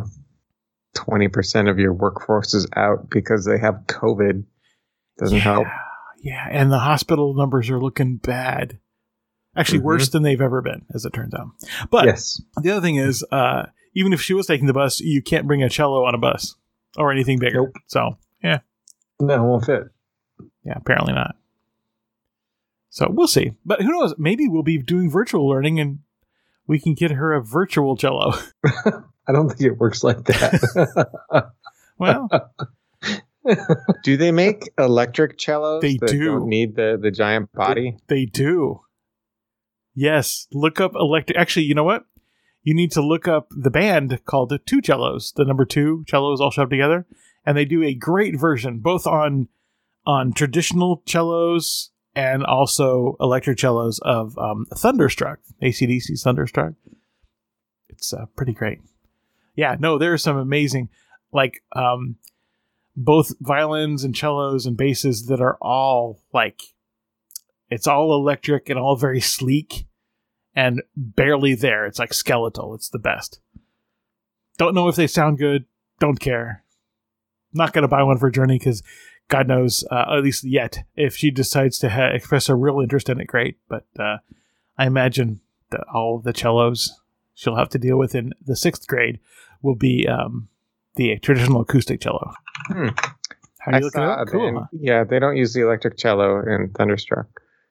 [SPEAKER 5] 20% of your workforce is out because they have COVID, doesn't help.
[SPEAKER 3] Yeah, and the hospital numbers are looking bad. Actually, worse than they've ever been, as it turns out. But
[SPEAKER 4] yes.
[SPEAKER 3] The other thing is, even if she was taking the bus, you can't bring a cello on a bus or anything bigger.
[SPEAKER 4] Nope.
[SPEAKER 3] So, yeah.
[SPEAKER 4] No, it won't fit.
[SPEAKER 3] Yeah, apparently not. So, we'll see. But who knows? Maybe we'll be doing virtual learning and we can get her a virtual cello.
[SPEAKER 4] I don't think it works like that.
[SPEAKER 3] Well,
[SPEAKER 5] do they make electric cellos?
[SPEAKER 3] They
[SPEAKER 5] that
[SPEAKER 3] do.
[SPEAKER 5] Don't need the giant body.
[SPEAKER 3] They do. Yes, look up electric. Actually, you know what? You need to look up the band called the Two Cellos. The number 2 cellos all shoved together, and they do a great version, both on traditional cellos and also electric cellos of Thunderstruck, AC/DC's Thunderstruck. It's pretty great. Yeah, no, there are some amazing, both violins and cellos and basses that are all it's all electric and all very sleek and barely there. It's like skeletal. It's the best. Don't know if they sound good. Don't care. Not going to buy one for Journey because God knows, at least yet, if she decides to express a real interest in it, great. But I imagine that all of the cellos she'll have to deal with in the 6th grade will be the traditional acoustic cello. How do you look at it? Cool, huh?
[SPEAKER 5] Yeah, they don't use the electric cello in Thunderstruck.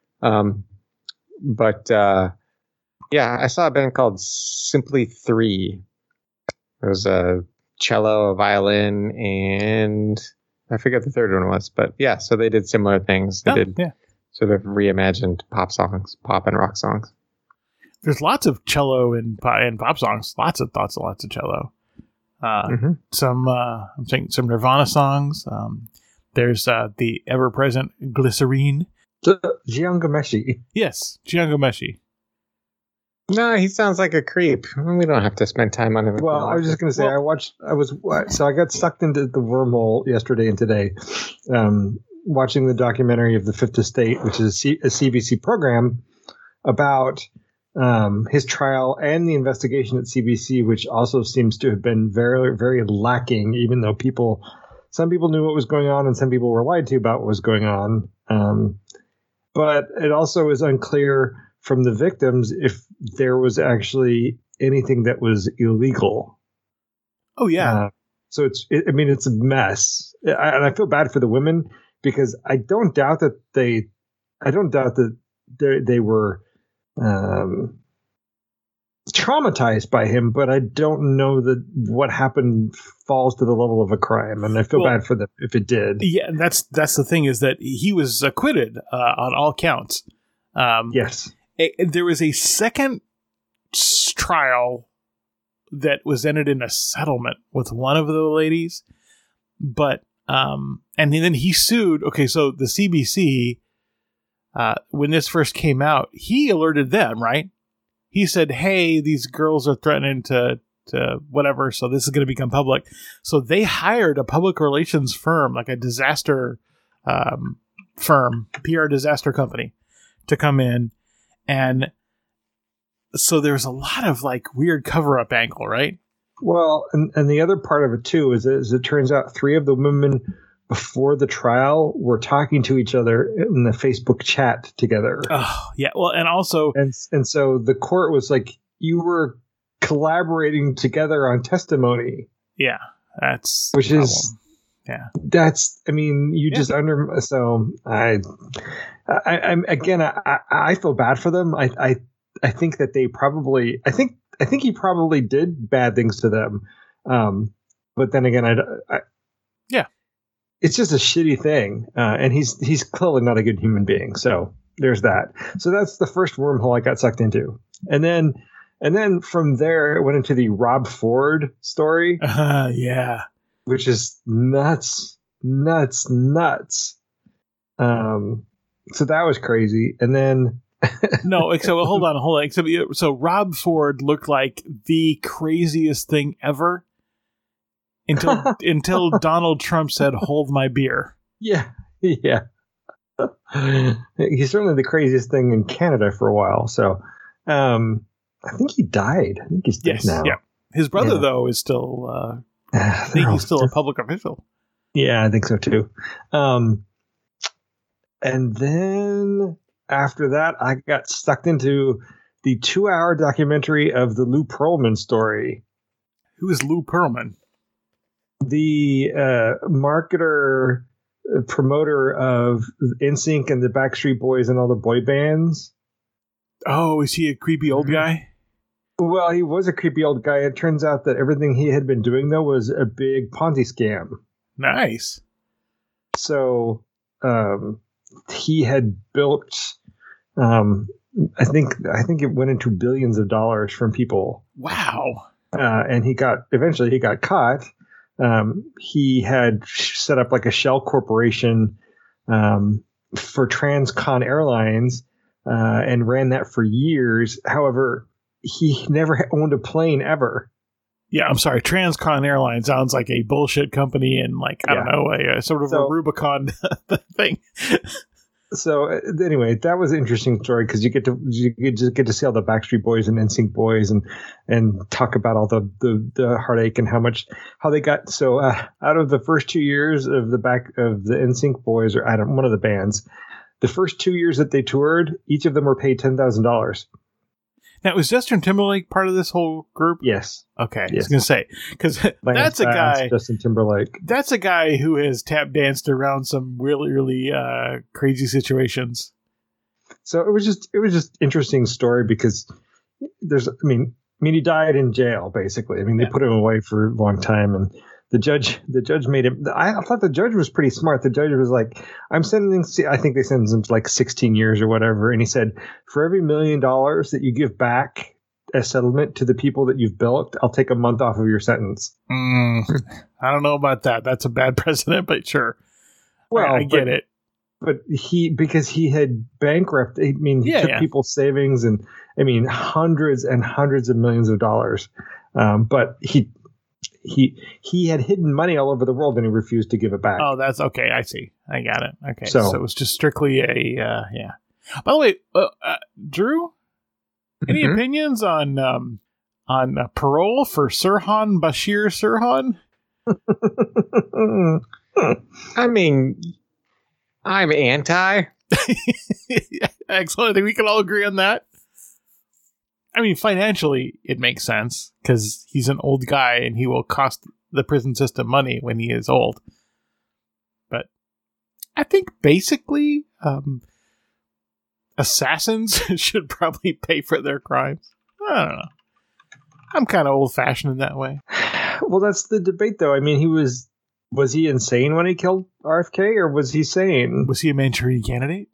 [SPEAKER 5] But I saw a band called Simply 3. There was a cello, a violin, and I forget the third one was. But yeah, so they did similar things. They did sort of reimagined pop and rock songs.
[SPEAKER 3] There's lots of cello in pop songs. Lots and lots of cello. Some I'm saying some Nirvana songs. There's the ever-present Glycerine.
[SPEAKER 4] Jian Ghomeshi.
[SPEAKER 3] Yes, Jian Ghomeshi.
[SPEAKER 5] No, he sounds like a creep. We don't have to spend time on him.
[SPEAKER 4] Well, I was just going to say, I got sucked into the wormhole yesterday and today, watching the documentary of the Fifth Estate, which is a CBC program about his trial and the investigation at CBC, which also seems to have been very, very lacking, even though some people knew what was going on and some people were lied to about what was going on. But it also is unclear from the victims if there was actually anything that was illegal.
[SPEAKER 3] Oh, yeah.
[SPEAKER 4] So it's a mess. And I feel bad for the women because I don't doubt that they were traumatized by him, but I don't know that what happened falls to the level of a crime, and I feel bad for them if it did.
[SPEAKER 3] Yeah, and that's the thing is that he was acquitted on all counts.
[SPEAKER 4] Yes.
[SPEAKER 3] There was a second trial that was ended in a settlement with one of the ladies, but and then he sued. Okay, so the CBC, when this first came out, he alerted them, right? He said, hey, these girls are threatening to whatever, so this is going to become public. So they hired a public relations firm, like a disaster firm, PR disaster company, to come in. And so there's a lot of weird cover-up angle, right?
[SPEAKER 4] Well, and the other part of it, too, is it turns out 3 of the women before the trial were talking to each other in the Facebook chat together.
[SPEAKER 3] Oh, yeah. Well, and also...
[SPEAKER 4] And so the court was like, you were collaborating together on testimony.
[SPEAKER 3] Yeah, that's...
[SPEAKER 4] Which is...
[SPEAKER 3] Yeah.
[SPEAKER 4] That's... I mean, you just under... So, I feel bad for them. I think that they probably... I think he probably did bad things to them. But then again,
[SPEAKER 3] yeah.
[SPEAKER 4] It's just a shitty thing, and he's clearly not a good human being. So there's that. So that's the first wormhole I got sucked into, and then from there it went into the Rob Ford story.
[SPEAKER 3] Yeah,
[SPEAKER 4] which is nuts. So that was crazy, and then
[SPEAKER 3] no. So hold on. So Rob Ford looked like the craziest thing ever. until Donald Trump said, "Hold my beer."
[SPEAKER 4] Yeah. He's certainly the craziest thing in Canada for a while. So, I think he died. I think he's dead now.
[SPEAKER 3] Yeah. His brother though is still. I think he's still a public official.
[SPEAKER 4] Yeah, I think so too. And then after that, I got sucked into the 2-hour documentary of the Lou Pearlman story.
[SPEAKER 3] Who is Lou Pearlman?
[SPEAKER 4] The marketer, promoter of NSYNC and the Backstreet Boys and all the boy bands.
[SPEAKER 3] Oh, is he a creepy old guy?
[SPEAKER 4] Well, he was a creepy old guy. It turns out that everything he had been doing, though, was a big Ponzi scam.
[SPEAKER 3] Nice.
[SPEAKER 4] So he had built, I think it went into billions of dollars from people.
[SPEAKER 3] Wow.
[SPEAKER 4] And eventually he got caught. He had set up like a shell corporation for Transcon Airlines and ran that for years. However, he never owned a plane ever.
[SPEAKER 3] Yeah, I'm sorry. Transcon Airlines sounds like a bullshit company and I don't know, a sort of a Rubicon thing.
[SPEAKER 4] So anyway, that was an interesting story because you get to see all the Backstreet Boys and NSYNC boys and talk about all the heartache and how they got so out of the first 2 years of the NSYNC boys, or one of the bands, the first 2 years that they toured, each of them were paid $10,000.
[SPEAKER 3] Now, was Justin Timberlake part of this whole group?
[SPEAKER 4] Yes.
[SPEAKER 3] Okay,
[SPEAKER 4] yes.
[SPEAKER 3] I was going to say, because that's a guy.
[SPEAKER 4] Justin Timberlake.
[SPEAKER 3] That's a guy who has tap danced around some really, really crazy situations.
[SPEAKER 4] So it was just interesting story because he died in jail basically. They put him away for a long time, and the judge made him. I thought the judge was pretty smart. The judge was like, I think they sentenced him to like 16 years or whatever. And he said, for every $1 million that you give back as settlement to the people that you've bilked, I'll take a month off of your sentence.
[SPEAKER 3] I don't know about that. That's a bad precedent, but sure. Well, I get it.
[SPEAKER 4] But because he had bankrupted, he took people's savings and hundreds and hundreds of millions of dollars. But he had hidden money all over the world and he refused to give it back.
[SPEAKER 3] Oh, that's okay. I see. I got it. Okay. So it was just strictly By the way, Drew, any opinions on parole for Sirhan Bashir Sirhan?
[SPEAKER 5] I'm anti.
[SPEAKER 3] Excellent. I think we can all agree on that. Financially, it makes sense because he's an old guy and he will cost the prison system money when he is old. But I think basically assassins should probably pay for their crimes. I don't know. I'm kind of old-fashioned in that way.
[SPEAKER 4] Well, that's the debate, though. Was he insane when he killed RFK, or was he sane?
[SPEAKER 3] Was he a Manchurian candidate?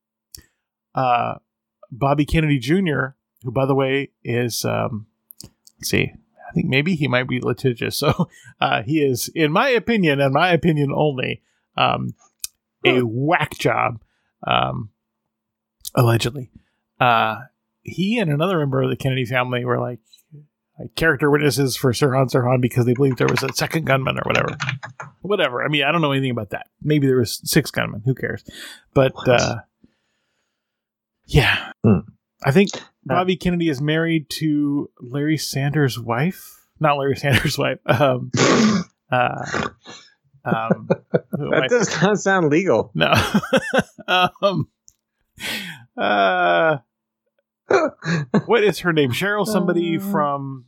[SPEAKER 3] Bobby Kennedy Jr., who, by the way, is, let's see, I think maybe he might be litigious. So he is, in my opinion, and my opinion only, a whack job, allegedly. He and another member of the Kennedy family were like character witnesses for Sirhan Sirhan because they believed there was a second gunman or whatever. Whatever. I don't know anything about that. Maybe there was 6 gunmen. Who cares? But, yeah. I think Bobby Kennedy is married to Larry Sanders' wife. Not Larry Sanders' wife.
[SPEAKER 5] That does not sound legal.
[SPEAKER 3] No. What is her name? Cheryl somebody from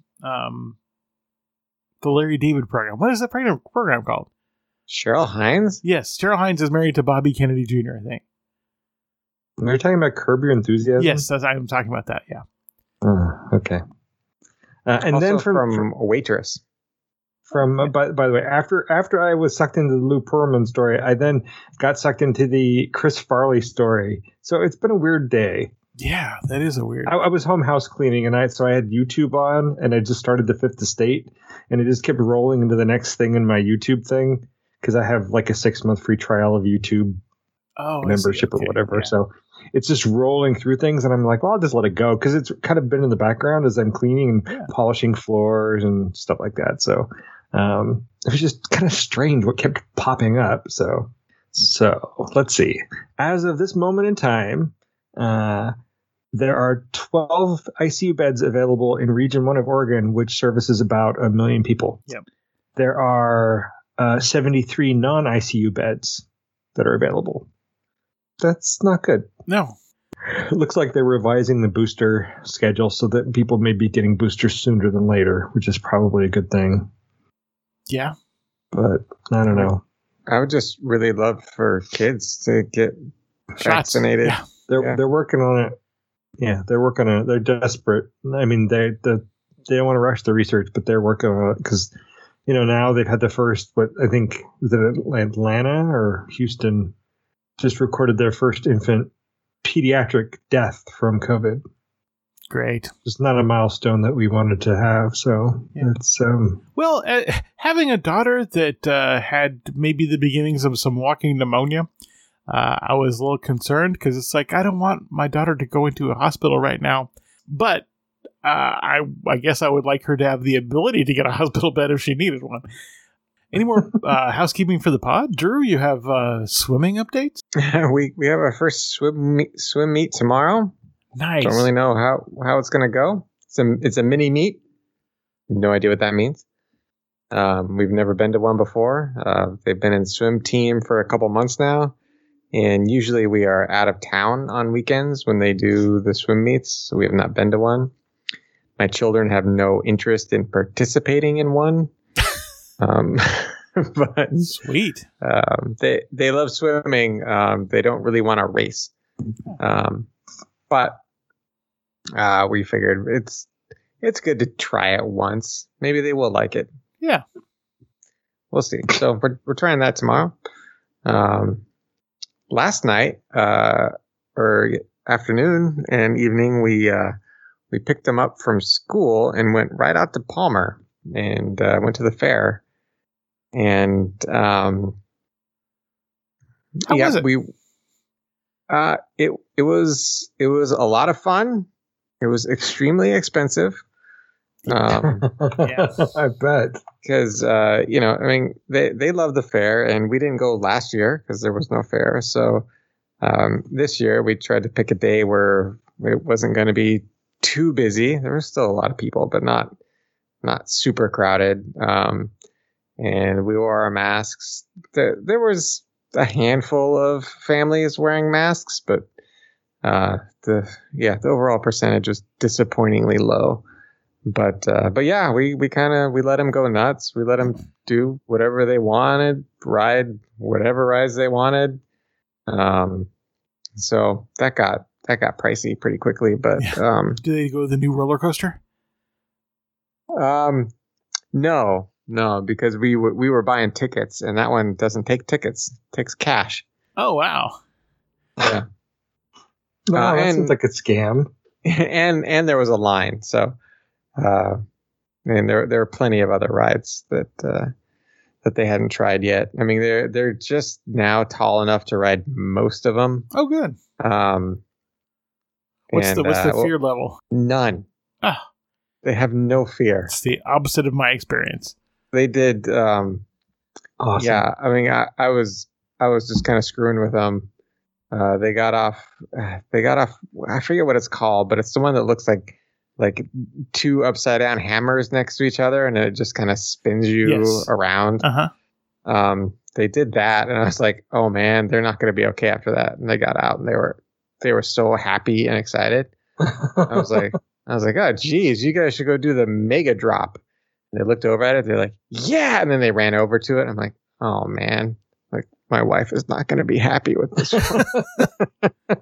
[SPEAKER 3] the Larry David program. What is that program called?
[SPEAKER 5] Cheryl Hines?
[SPEAKER 3] Yes, Cheryl Hines is married to Bobby Kennedy Jr., I think.
[SPEAKER 4] You're talking about Curb Your Enthusiasm?
[SPEAKER 3] Yes, I'm talking about that, yeah.
[SPEAKER 4] Okay. And
[SPEAKER 5] also
[SPEAKER 4] then
[SPEAKER 5] from Waitress.
[SPEAKER 4] By the way, after I was sucked into the Lou Pearlman story, I then got sucked into the Chris Farley story. So it's been a weird day.
[SPEAKER 3] Yeah, that is a weird.
[SPEAKER 4] I was home house cleaning, and so I had YouTube on, and I just started the Fifth Estate, and it just kept rolling into the next thing in my YouTube thing because I have like a 6-month free trial of YouTube membership or whatever. Yeah. So it's just rolling through things, and I'm like, well, I'll just let it go because it's kind of been in the background as I'm cleaning and polishing floors and stuff like that. So It was just kind of strange what kept popping up. So let's see. As of this moment in time, there are 12 ICU beds available in Region 1 of Oregon, which services about 1 million people.
[SPEAKER 3] Yep.
[SPEAKER 4] There are 73 non-ICU beds that are available. That's not good.
[SPEAKER 3] No.
[SPEAKER 4] It looks like they're revising the booster schedule so that people may be getting boosters sooner than later, which is probably a good thing.
[SPEAKER 3] Yeah.
[SPEAKER 4] But I don't know.
[SPEAKER 5] I would just really love for kids to get
[SPEAKER 3] Shots.
[SPEAKER 5] vaccinated.
[SPEAKER 3] Yeah.
[SPEAKER 4] They're working on it. Yeah, they're working on it. They're desperate. I mean, they don't want to rush the research, but they're working on it because, now they've had the first, what I think, was it Atlanta or Houston, just recorded their first infant pediatric death from COVID.
[SPEAKER 3] Great.
[SPEAKER 4] It's not a milestone that we wanted to have, so it's
[SPEAKER 3] Well, having a daughter that had maybe the beginnings of some walking pneumonia, I was a little concerned because it's like, I don't want my daughter to go into a hospital right now. But I guess I would like her to have the ability to get a hospital bed if she needed one. Any more housekeeping for the pod? Drew, you have swimming updates?
[SPEAKER 5] We have our first swim meet tomorrow.
[SPEAKER 3] Nice.
[SPEAKER 5] Don't really know how it's going to go. It's a mini meet. No idea what that means. We've never been to one before. They've been in swim team for a couple months now. And usually we are out of town on weekends when they do the swim meets. So we have not been to one. My children have no interest in participating in one. But
[SPEAKER 3] sweet.
[SPEAKER 5] They love swimming. They don't really want to race. But we figured it's good to try it once. Maybe they will like it.
[SPEAKER 3] Yeah.
[SPEAKER 5] We'll see. So we're trying that tomorrow. Last night, or afternoon and evening, we picked them up from school and went right out to Palmer and went to the fair. And
[SPEAKER 3] how was it?
[SPEAKER 5] It was a lot of fun. It was extremely expensive.
[SPEAKER 3] Yes.
[SPEAKER 4] I bet.
[SPEAKER 5] Because, they love the fair, and we didn't go last year because there was no fair. So this year we tried to pick a day where it wasn't going to be too busy. There was still a lot of people, but not super crowded. And we wore our masks. There was a handful of families wearing masks, but the overall percentage was disappointingly low. But yeah, we let them go nuts. We let them do whatever they wanted, ride whatever rides they wanted. So that got pricey pretty quickly. But
[SPEAKER 3] do they go to the new roller coaster?
[SPEAKER 5] No, because we were buying tickets, and that one doesn't take tickets; it takes cash.
[SPEAKER 3] Oh wow!
[SPEAKER 5] Yeah,
[SPEAKER 4] that seems like a scam.
[SPEAKER 5] And there was a line, so. And there are plenty of other rides that they hadn't tried yet. I mean, they're just now tall enough to ride most of them.
[SPEAKER 3] Oh, good. What's the fear level?
[SPEAKER 5] None.
[SPEAKER 3] Ah,
[SPEAKER 5] they have no fear.
[SPEAKER 3] It's the opposite of my experience.
[SPEAKER 5] They did.
[SPEAKER 4] Awesome.
[SPEAKER 5] Yeah, I mean, I was just kind of screwing with them. They got off. I forget what it's called, but it's the one that looks like two upside down hammers next to each other, and it just kind of spins you around.
[SPEAKER 3] Uh-huh.
[SPEAKER 5] They did that, and I was like, oh man, they're not going to be okay after that. And they got out, and they were so happy and excited. I was like, oh geez, you guys should go do the mega drop. And they looked over at it, they're like, yeah, and then they ran over to it. I'm like, oh man, like my wife is not going to be happy with this one.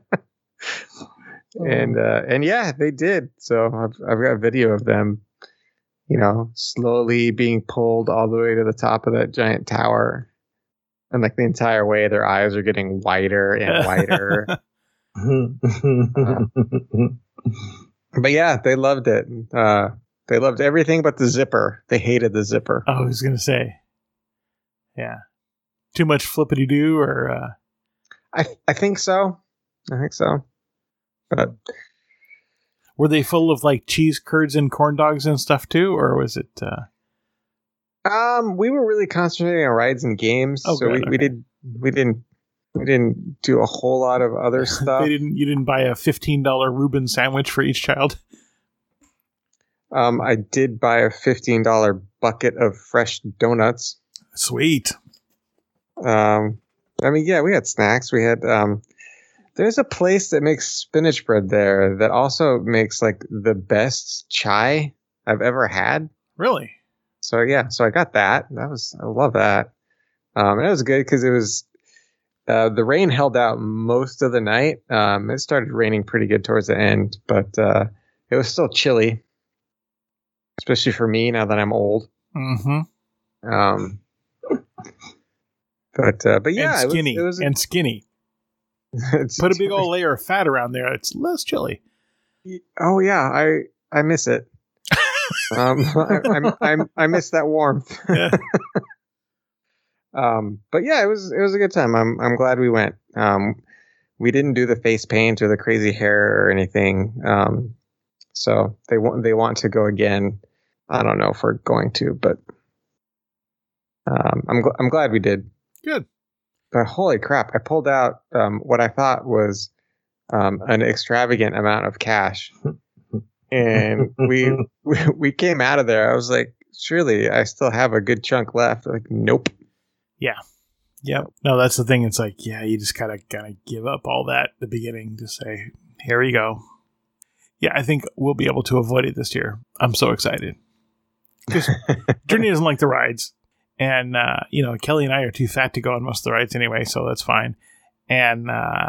[SPEAKER 5] And yeah, they did. So I've got a video of them, slowly being pulled all the way to the top of that giant tower, and like the entire way, their eyes are getting wider and wider. But yeah, they loved it. They loved everything but the zipper. They hated the zipper.
[SPEAKER 3] Oh, I was gonna say, yeah, too much flippity doo, or
[SPEAKER 5] I think so. But
[SPEAKER 3] were they full of like cheese curds and corn dogs and stuff too, or was it?
[SPEAKER 5] We were really concentrating on rides and games, so we didn't do a whole lot of other stuff.
[SPEAKER 3] You didn't buy a $15 Reuben sandwich for each child?
[SPEAKER 5] I did buy a $15 bucket of fresh donuts.
[SPEAKER 3] Sweet.
[SPEAKER 5] We had snacks. We had there's a place that makes spinach bread there that also makes like the best chai I've ever had.
[SPEAKER 3] Really?
[SPEAKER 5] So I got that. I love that. And it was good because it was the rain held out most of the night. It started raining pretty good towards the end, but it was still chilly, especially for me now that I'm old.
[SPEAKER 3] Mm-hmm.
[SPEAKER 5] But yeah,
[SPEAKER 3] and skinny.
[SPEAKER 5] It was
[SPEAKER 3] and skinny. Put a big old layer of fat around there. It's less chilly.
[SPEAKER 5] Oh yeah, I miss it. I miss that warmth.
[SPEAKER 3] Yeah.
[SPEAKER 5] But yeah, it was a good time. I'm glad we went. We didn't do the face paint or the crazy hair or anything. So they want to go again. I don't know if we're going to, but I'm glad we did.
[SPEAKER 3] Good.
[SPEAKER 5] But holy crap, I pulled out what I thought was an extravagant amount of cash. And we came out of there. I was like, surely I still have a good chunk left. Like, nope.
[SPEAKER 3] Yeah. Yep. No, that's the thing. It's like, yeah, you just gotta give up all that at the beginning to say, here we go. Yeah, I think we'll be able to avoid it this year. I'm so excited. Because Journey doesn't like the rides. And, Kelly and I are too fat to go on most of the rides anyway, so that's fine. And,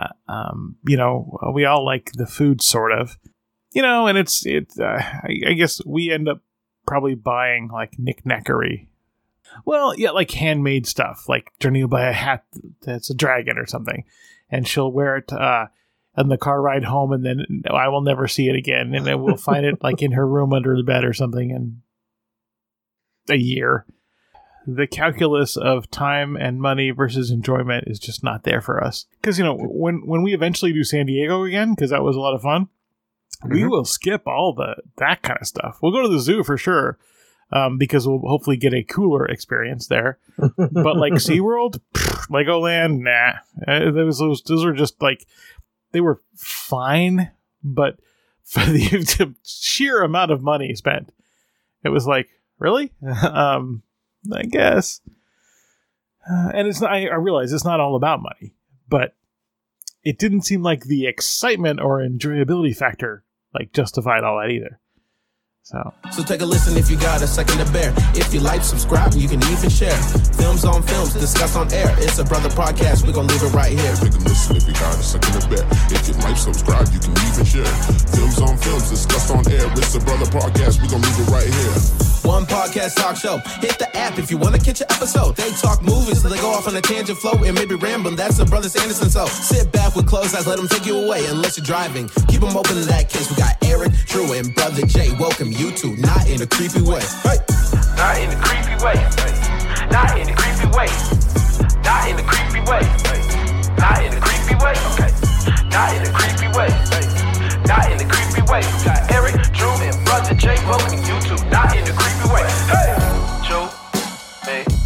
[SPEAKER 3] we all like the food, sort of. And I guess we end up probably buying, like, knick-knackery. Well, yeah, like handmade stuff. Like, Journey will buy a hat that's a dragon or something. And she'll wear it on the car ride home, and then I will never see it again. And then we'll find it, like, in her room under the bed or something in a year. The calculus of time and money versus enjoyment is just not there for us. Because, when we eventually do San Diego again, because that was a lot of fun, we will skip all that kind of stuff. We'll go to the zoo for sure, because we'll hopefully get a cooler experience there. But like SeaWorld, Legoland, nah. Those are just like, they were fine, but for the sheer amount of money spent, it was like, really? I guess. And it's not, I realize it's not all about money, but it didn't seem like the excitement or enjoyability factor like justified all that either. So
[SPEAKER 1] take a listen if you got a second to bear. If you like, subscribe, you can even share. Films on Films, discuss on air. It's a brother podcast, we're gonna leave it right here.
[SPEAKER 6] Take a listen if you got a second to bear. If you like, subscribe, you can even share. Films on Films, discuss on air. It's a brother podcast, we're gonna leave it right here.
[SPEAKER 1] One podcast talk show. Hit the app if you want to catch an episode. They talk movies, so they go off on a tangent flow and maybe rambling. That's the Brothers Anderson. So sit back with closed eyes, let them take you away. Unless you're driving, keep them open in that case. We got Eric, Drew, and Brother Jay. Welcome you to Not in a Creepy Way. Hey.
[SPEAKER 2] Not in a creepy way. Not in a creepy way. Not in a creepy way. Not in a creepy way. Okay. Not in a creepy way. Not in a creepy way. We got Eric, Drew, and Brother Jay. Welcome you to Not in a Creepy Way. Hey, Joe, hey.